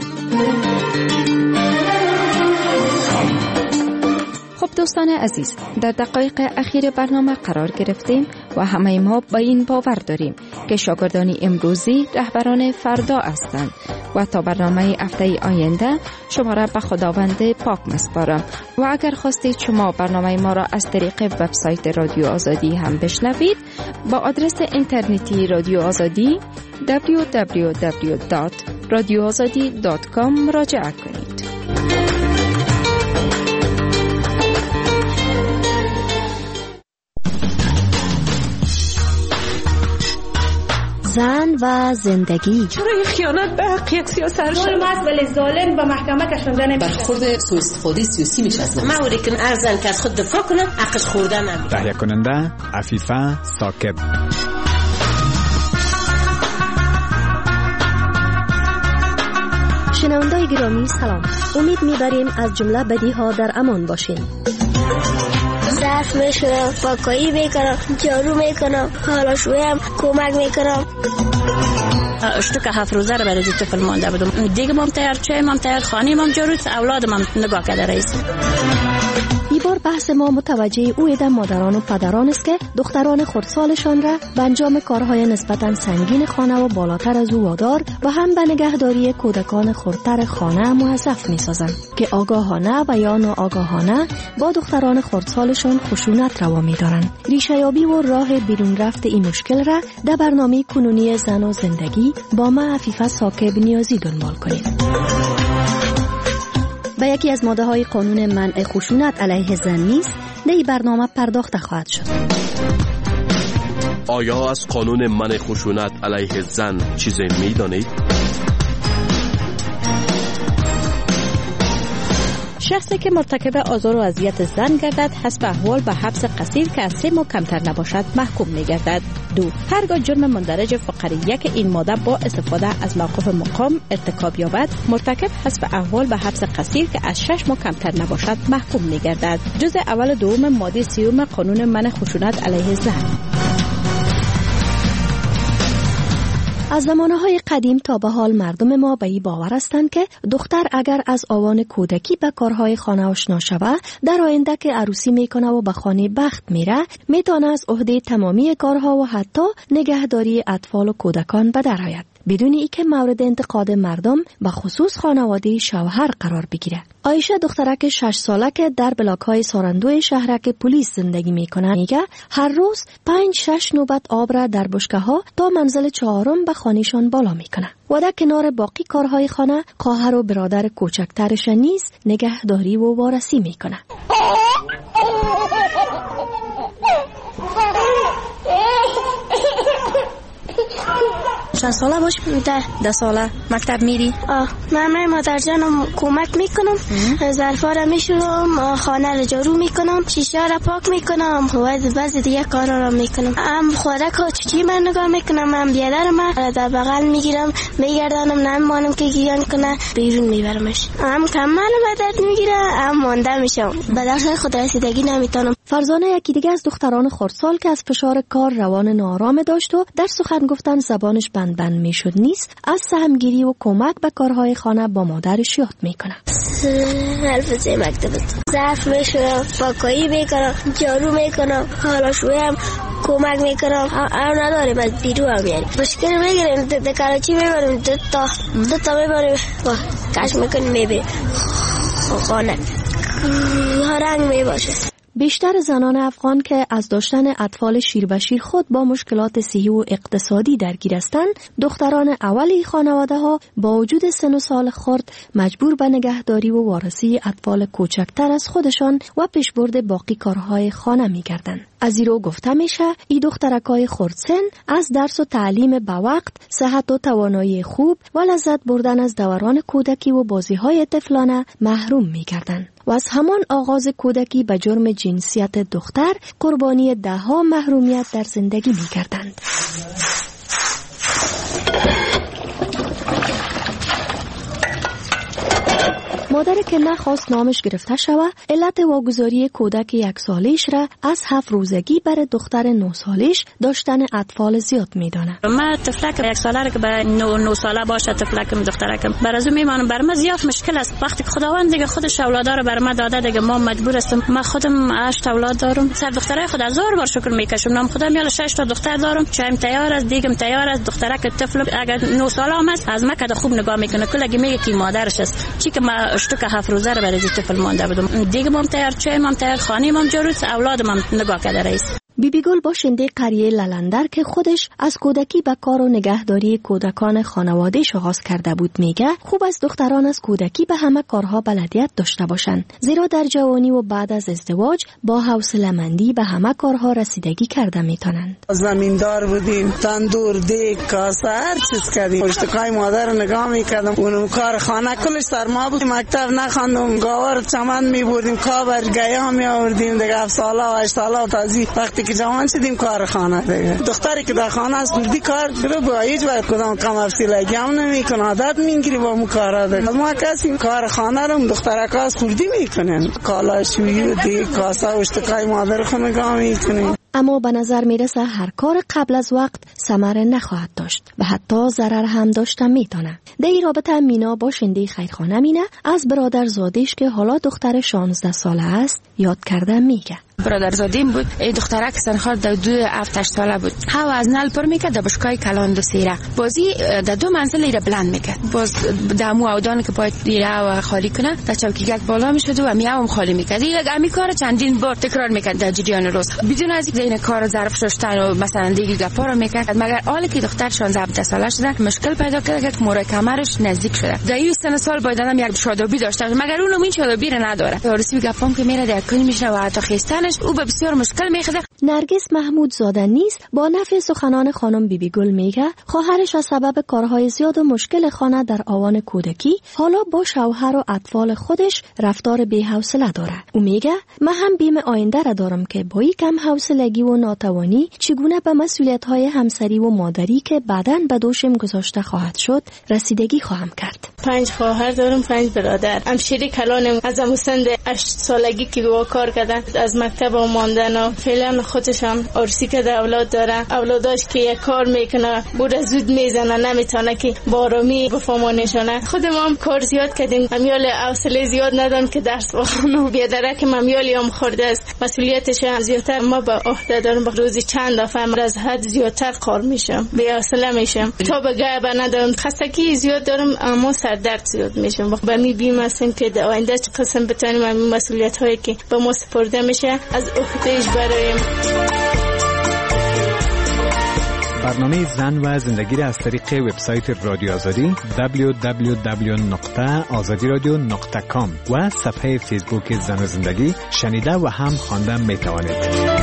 دوستان عزیز، در دقایق اخیر برنامه قرار گرفتیم و همه ما با این باور داریم که شاگردان امروزی رهبران فردا هستند و تا برنامه هفته آینده شما را به خداوند پاک می‌سپارم. و اگر خواستید شما برنامه ما را از طریق وبسایت رادیو آزادی هم بشنوید، با آدرس اینترنتی رادیو آزادی دبلیو دبلیو دبلیو دات رادیو آزادی دات کام مراجعه کنید. زن و زندگی. چرا این خیانت به حق یک سیاست ظلم است ولی ظالم به محکمه کشونده نمیشه. برخورد سوء استفاده سیاسی میشه از ما ولی کن ارزن که از خود دفاع کنه حقش خورده نمیشه. تهیه کننده عفیفه ساکب. شنونده شنوندای گرامی سلام. امید می‌بریم از جمله بدیها در امان باشین. ظرف میشورم، پاکایی میکنم، جارو میکنم، حالاشویم کمک میکنم. اشتک هفت روزه رو برای طفل مانده بودم. دیگه مام تیار چای مام تیار خانی مام جارو اولادم هم نگاه کرده رئیس. این بار بحث ما متوجه اویده مادران و پدران است که دختران خردسالشان را به انجام کارهای نسبتاً سنگین خانه و بالاتر از او وادار و هم به نگهداری کودکان خردتر خانه موظف می‌سازند که آگاهانه و یا ناآگاهانه با دختران خردسالشان خشونت روا می‌دارند. ریشه‌یابی و راه بیرون رفت این مشکل را در برنامه کنونی زن و زندگی با ما عفیفه ثاقب نیازی دنبال کنید. به یکی از ماده‌های قانون منع خشونت علیه زن نیز در این برنامه پرداخته خواهد شد. آیا از قانون منع خشونت علیه زن چیزی می‌دانید؟ شخصی که مرتکب آزار و اذیت زن گردد حسب احوال به حبس قصیر که از سه ماه کمتر نباشد محکوم می‌گردد. دو، هرگاه جرم مندرج فقره یک این ماده با استفاده از موقف مقام ارتکاب یابد مرتکب حسب احوال به حبس قصیر که از شش ماه کمتر نباشد محکوم می‌گردد. جزء اول و دوم ماده سیوم قانون منع خشونت علیه زن. از زمانه‌های قدیم تا به حال مردم ما به این باور هستند که دختر اگر از آوان کودکی به کارهای خانه آشنا شود، در آینده که عروسی میکنه و به خانه بخت میره، میتونه از عهده تمامی کارها و حتی نگهداری اطفال و کودکان به در آید، بدون اینکه مورد انتقاد مردم به خصوص خانواده شوهر قرار بگیره. عایشه دخترک شش ساله که در بلاک‌های سارندوی شهرک پلیس زندگی میکنه میگه هر روز پنج شش نوبت آب را در بشکه‌ها تا منزل چهارم به خانه‌شان بالا میکنه و در کنار باقی کارهای خانه خواهر و برادر کوچکترش نیز نگهداری و وارسی میکنه. چند ساله باش؟ ده ده ساله. مکتب میری؟ آه من مادر جانم کمک میکنم، ظرفا را میشورم، خانه را جارو میکنم، شیشه را پاک میکنم و بعضی دیگه کارا را میکنم. هم خوراک ها چی من نگاه میکنم، هم بیادر من در بغل میگیرم میگردانم، نمیمانم که گیان کنه بیرون میبرمش. هم کمال به درد میگیره هم مانده میشم، به درس خود رسیدگی نمیتونم. فرزانه یکی دیگه از دختران خردسال که از فشار کار روان ناآرام داشت و در سخن گفتن زبانش بند بند میشد نیست، از سهمگیری و کمک به کارهای خانه با مادرش یاد میکنه. حلفظه مکتبت ظرف میشورم، پاکایی میکنم، جارو میکنم، حالاشویم کمک میکنم. هم نداریم از بیرو هم یعنی مشکل میگیریم در کراچی میبریم دو تا دو تا میبریم کش میکنیم میبریم خانه رنگ میباشه. بیشتر زنان افغان که از داشتن اطفال شیر و شیر خود با مشکلات صحی و اقتصادی درگیر هستند، دختران اولی خانواده ها با وجود سن و سال خرد مجبور به نگهداری و وارسی اطفال کوچکتر از خودشان و پیشبرد باقی کارهای خانه می گردند. از این رو گفته میشه این دخترکای خردسن از درس و تعلیم با وقت، صحت و توانایی خوب و لذت بردن از دوران کودکی و بازی‌های طفلانه محروم می‌گردند و از همان آغاز کودکی به جرم جنسیت دختر قربانی ده‌ها محرومیت در زندگی می‌گردند. مادری که نخواست نامش گرفته شود، علت واگذاری کودک یک سالش را از هفت روزگی بر دختر نه سالش داشتن اطفال زیاد میدانه. من طفلک یک ساله را که به نه نه ساله باشه طفلکم دخترکم بر از میمانم، بر من زیاد مشکل است. وقتی که خداوند دیگه خودش اولادا رو بر من داده دیگه ما مجبور هستم. من خودم هشت اولاد دارم، سر دخترای خود هزار بار شکر میکشم. نام خودم یالا شش تا دختر دارم، چایم تیار است، دیگم تیار است. دخترک طفل اگر نه ساله هم است از مکه خوب نگاه میکنه، کلگی میگه کی مادرش است. چی که ما اشتک هفت روزه رو برای طفل مانده بودم. دیگه مام تیار چای مام تیار خانی مام جارو اولادم هم نگاه کرده رئیس. بیبی گل باشنده قریه للندر که خودش از کودکی به کار و نگهداری کودکان خانواده‌اش آغاز کرده بود میگه خوب از دختران از کودکی به همه کارها بلدیت داشته باشند، زیرا در جوانی و بعد از ازدواج با حوصله‌مندی به همه کارها رسیدگی کرده میتونند. زمیندار بودیم، تندور، دیگ، کاسه، هر چیز کردیم. پشتکای مادر نگاه میکردم، اونم کار خانه کلش سرما بود. مکتب نخواندم، گاور چمن میبردیم، کابر گیا می آوردیم. دیگه هفت ساله و هشت ساله و تازی وقتی که جوان شدیم کار خانه دیگه. دختری که در خانه است کردی کار رو با هیچ وقت کدام کم افسیلگی هم نمیکنه، عادت میگیری با مو کارا دیگه. ما کسی کار خانه رو دخترکا از کردی میکنن، کالاشویی و دیگه کاسه و اشتکای مادر خو نگاه میکنن. اما به نظر میرسه هر کار قبل از وقت ثمره نخواهد داشت و حتی ضرر هم داشته میتونه. در این رابطه مینا باشنده خیرخانه مینه از برادر زادیش که حالا دختر شانزده ساله است یاد کرده میگه. برادرزادیم بود، ای دخترک سنخار در دو هفت ساله بود. هوا از نل پر میکرد در بشکای کلان دو سیره بازی در دو منزل ایره بلند میکرد. باز دمو اودان که پای ایره و خالی کنه در چوکیگک بالا میشد و میام خالی میکرد. یک امی کار چندین بار تکرار میکرد در جریان روز بدون از اینکه این کار ظرف شستن و مثلا دیگه گپا رو میکرد. مگر حالی که دختر شانزده ساله شده مشکل پیدا کرد که مورای کمرش نزدیک شده. در این سن سال باید آدم یک شادابی داشته مگر اونم این شادابی رو نداره. عروسی گپام که میره در کل میشه و حتی خیستن او به بسیار مشکل میخوره. نرگس محمود زاده نیست با نفی سخنان خانم بیبی گل میگه خواهرش از سبب کارهای زیاد و مشکل خانه در آوان کودکی حالا با شوهر و اطفال خودش رفتار بی‌حوصله داره. او میگه من هم بیم آینده را دارم که با این کم حوصلگی و ناتوانی چگونه به مسئولیت‌های همسری و مادری که بعداً به دوشم گذاشته خواهد شد رسیدگی خواهم کرد. پنج خواهر دارم، پنج برادر. همشیری کلانم از مسند هشت سالگی که با کار کردن از مکتب ماندن و فعلا خودشان عروسی کرده اولاد داره. اولاداش که یک کار میکنه بود زود میزنه نمیتونه که بارامی بفهمونشونه. خودم هم کار زیاد کردیم، امیال حوصله زیاد ندارم که درس بخونم. بیادره که امیالی هم خورده است مسئولیتش زیادتر ما به عهده دارم. به روزی چند دفعه از حد زیادتر کار میشم، بی حوصله میشم، تا به گربه ندارم، خستگی زیاد دارم اما سردرد زیاد میشم. به می بیم هستم که در آینده چه قسم بتونیم این مسئولیت هایی که به ما سپرده میشه از عهدهش براییم. برنامه زن و زندگی را از طریق وبسایت رادیو آزادی دبلیو دبلیو دبلیو نقطه آزادی رادیو نقطه کام و صفحه فیسبوک زن و زندگی شنیده و هم خوانده می توانید.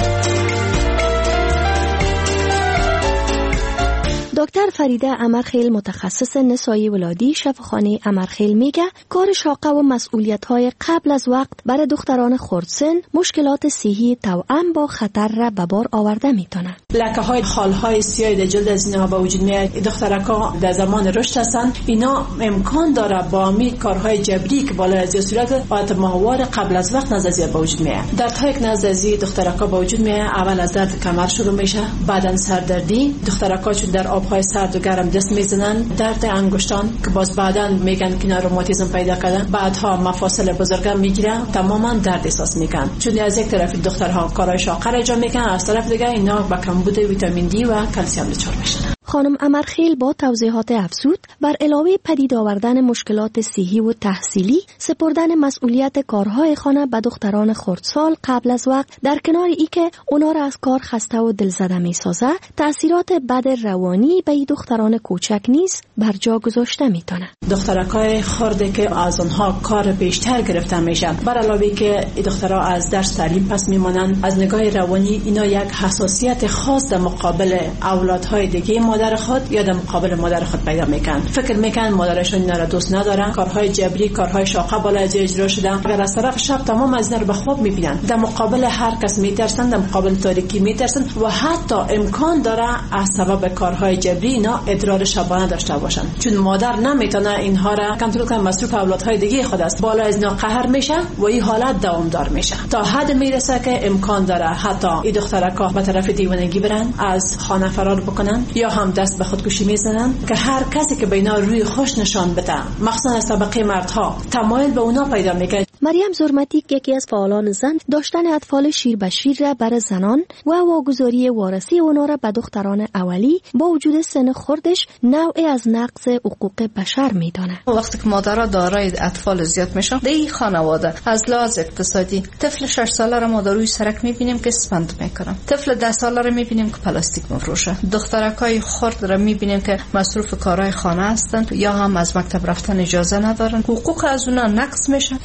دکتر فریده امرخیل متخصص نسایی ولادی شفاخانه امرخیل میگه کار شاقه و مسئولیت‌های قبل از وقت برای دختران خردسن مشکلات صحی توأم با خطر را به بار آورده میتونه. لکه‌های خال‌های سیاه در جلد از اینها به وجود میاد. دخترکا در زمان رشد هستن، اینا امکان داره با می کارهای جبری که بالا از صورت حالت ماهوار قبل از وقت نزدیک به وجود میاد. دردهای که نزدیکی دخترکا به وجود میاد. اول از درد کمر شروع میشه، بعدن سردردی. دخترکا چون در آب‌های سرد و گرم دست میزنن، درد انگشتان که باز بعداً میگن که روماتیسم پیدا کردن، بعدها مفاصل بزرگم میگیره، تماما درد احساس میکنن. چون از یک طرف دخترها کارهای شاقه انجام میکنن، از طرف دیگه اینا با کمبود ویتامین دی و کلسیم دچار میشن. خانم امرخیل با توضیحات افزود بر علاوه پدید آوردن مشکلات صحی و تحصیلی، سپردن مسئولیت کارهای خانه به دختران خردسال قبل از وقت در کنار ای که اونا را از کار خسته و دلزده میسازه، تأثیرات بد روانی به دختران کوچک نیز بر جا گذاشته میتونه. دخترکای خرده که از آنها کار بیشتر گرفته میشن، بر علاوه که دخترها از درس تعلیم پس میمونن، از نگاه روانی اینا یک حساسیت خاص در مقابل اولادهای دیگه مادر خود یا در مقابل مادر خود پیدا میکنن. فکر میکنن مادرشون اینا را دوست ندارن، کارهای جبری، کارهای شاقه بالا از اجرا شدن. اگر از طرف شب تمام از اینا رو به خواب میبینن، در مقابل هر کس میترسن، در مقابل تاریکی میترسن و حتی امکان داره از سبب کارهای جبری اینا ادرار شبانه داشته باشن. چون مادر نمیتونه اینها را کنترل کنه، مصروف اولادهای دیگه خود است، بالا از اینا قهر میشه و این حالت دوامدار میشه تا حد میرسه که امکان داره حتی این دخترکا به طرف دیوانگی برن، از خانه فرار بکنن یا هم دست به خودکشی میزنن. که هر کسی که به اینا روی خوش نشان بده، مخصوصا از طبقه مردها، تمایل به اونا پیدا میکنه. مریم زرمتی یکی از فعالان زن داشتن اطفال شیر به شیر را برای زنان و واگذاری وارثی اونا را به دختران اولی با وجود سن خردش نوعی از نقض حقوق بشر میدانه. وقتی که مادرها دارای اطفال زیاد میشن، در این خانواده از لحاظ اقتصادی طفل شش ساله را ما در روی سرک میبینیم که اسپند میکنن، طفل ده ساله را میبینیم که پلاستیک مفروشه، دخترکای خرد را میبینیم که مصروف کارهای خانه هستند یا هم از مکتب رفتن اجازه ندارن، حقوق از اونا نقض میشه. مخصوصا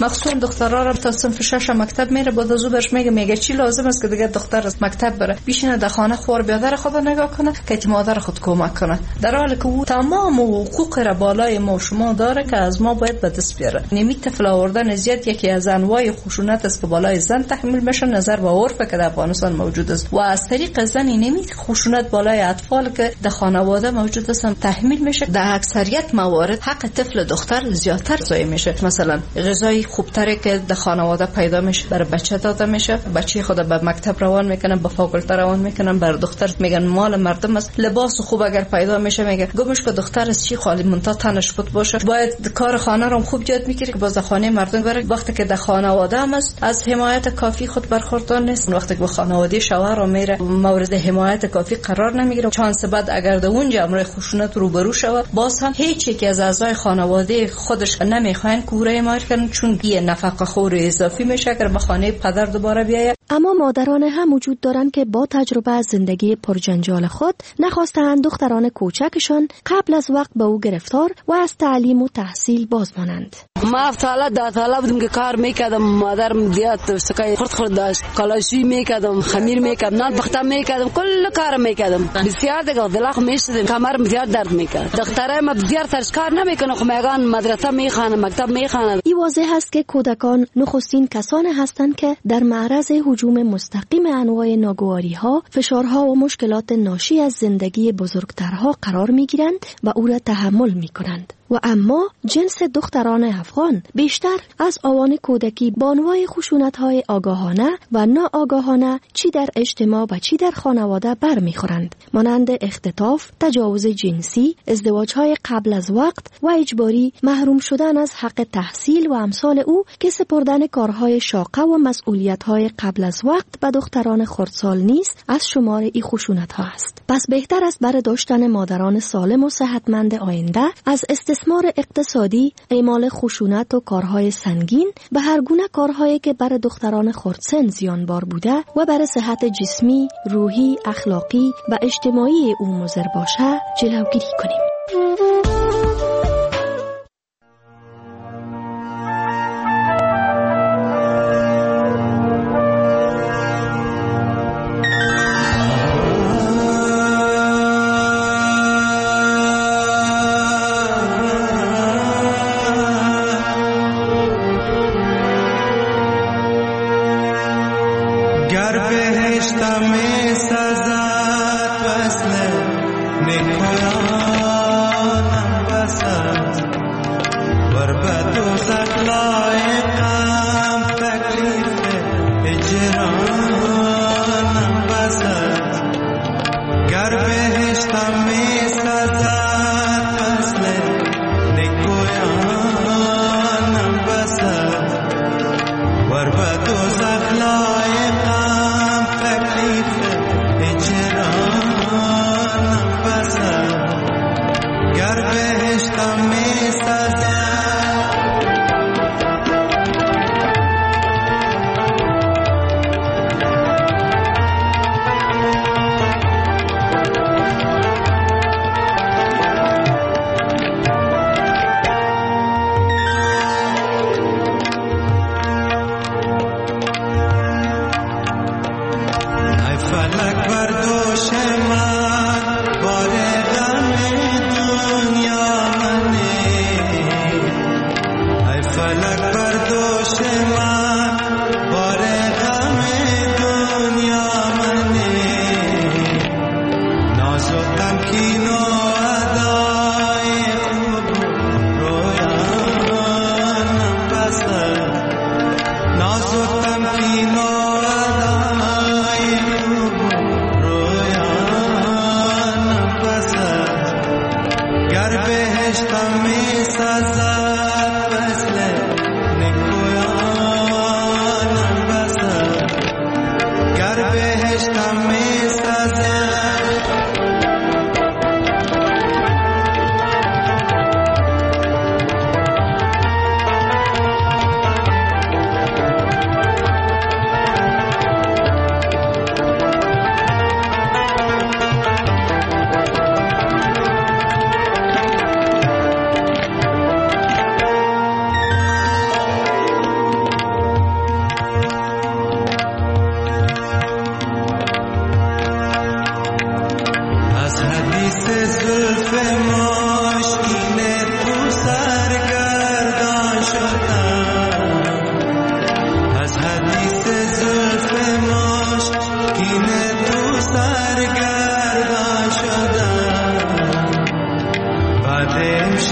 دخترها را تا صنف شش مکتب میره، بعد از او برش میگه میگه چی لازم است که دیگه دختر از مکتب بره بشینه در خانه خور بیادر خود نگاه کنه که مادر خود کمک کنه، در حالی که او تمام حقوق را بالای ما شما داره که از ما باید به دست بیاره. نمی طفل آوردن زیاد یکی از انواع خشونت است که بالای زن تحمیل میشه نظر به عرف که در افغانستان موجود است و از طریق زن نمی خشونت بالای اطفال که در خانواده موجود است تحمیل میشه. در اکثریت موارد حق طفل دختر زیادتر ضایع میشه. مثلا غذای خوبتری که در خانواده پیدا میشه برای بچه داده میشه، بچه خود به مکتب روان میکنن، به فاکولته روان میکنن، بر دختر میگن مال مردم است. لباس خوب اگر پیدا میشه میگه گمش که دختر از چی خالی منتها تنش بود باشه، باید کار خانه رو خوب یاد میگیره که باز خانه مردم بره. وقتی که در خانواده هم است از حمایت کافی خود برخوردار نیست، وقتی که به خانواده شوهر رو میره مورد حمایت کافی قرار نمیگیره، چانس بعد اگر در اونجا امر خشونت روبرو شود باز هم هیچ یک از اعضای خانواده خودش نمیخواین کوره حمایت کنن، چون یه نفقه خور اضافی میشه که به خانه پدر دوباره بیاید. اما مادران هم وجود دارند که با تجربه از زندگی پرجنجال خود نخواستند دختران کوچکشان قبل از وقت به او گرفتار و از تعلیم و تحصیل باز مانند. ما افتالا ده ساله بودم که کار میکردم، مادرم دیات سکای خرد خرد داشت، کلاشوی میکردم، خمیر میکردم، نان پخته میکردم، کل کار میکردم. بسیار دیگه دلخ میشدم، کمرم زیاد درد میکرد. دختره ما بسیار سرش کار نمیکنه، خو میگن مدرسه میخوانه، مکتب میخوانه. این واضح است که کودکان نخستین کسانی هستند که در معرض هجوم مستقیم انواع ناگواری‌ها، فشارها و مشکلات ناشی از زندگی بزرگترها قرار میگیرند و او را تحمل میکنند. و اما جنس دختران افغان بیشتر از آوان کودکی با انواع خشونت‌های آگاهانه و ناآگاهانه چی در اجتماع و چی در خانواده برمیخورند، مانند اختطاف، تجاوز جنسی، ازدواج‌های قبل از وقت و اجباری، محروم شدن از حق تحصیل و امثال او که سپردن کارهای شاقه و مسئولیت‌های قبل از وقت به دختران خردسال نیست از شمار این خشونت‌ها است. پس بهتر است برای داشتن مادران سالم و صحتمند آینده از استثمار اقتصادی، اعمال خشونت و کارهای سنگین به هر گونه کارهایی که برای دختران خردسن زیانبار بوده و برای صحت جسمی، روحی، اخلاقی و اجتماعی او مضر باشه جلوگیری کنیم.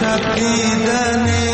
تپیدن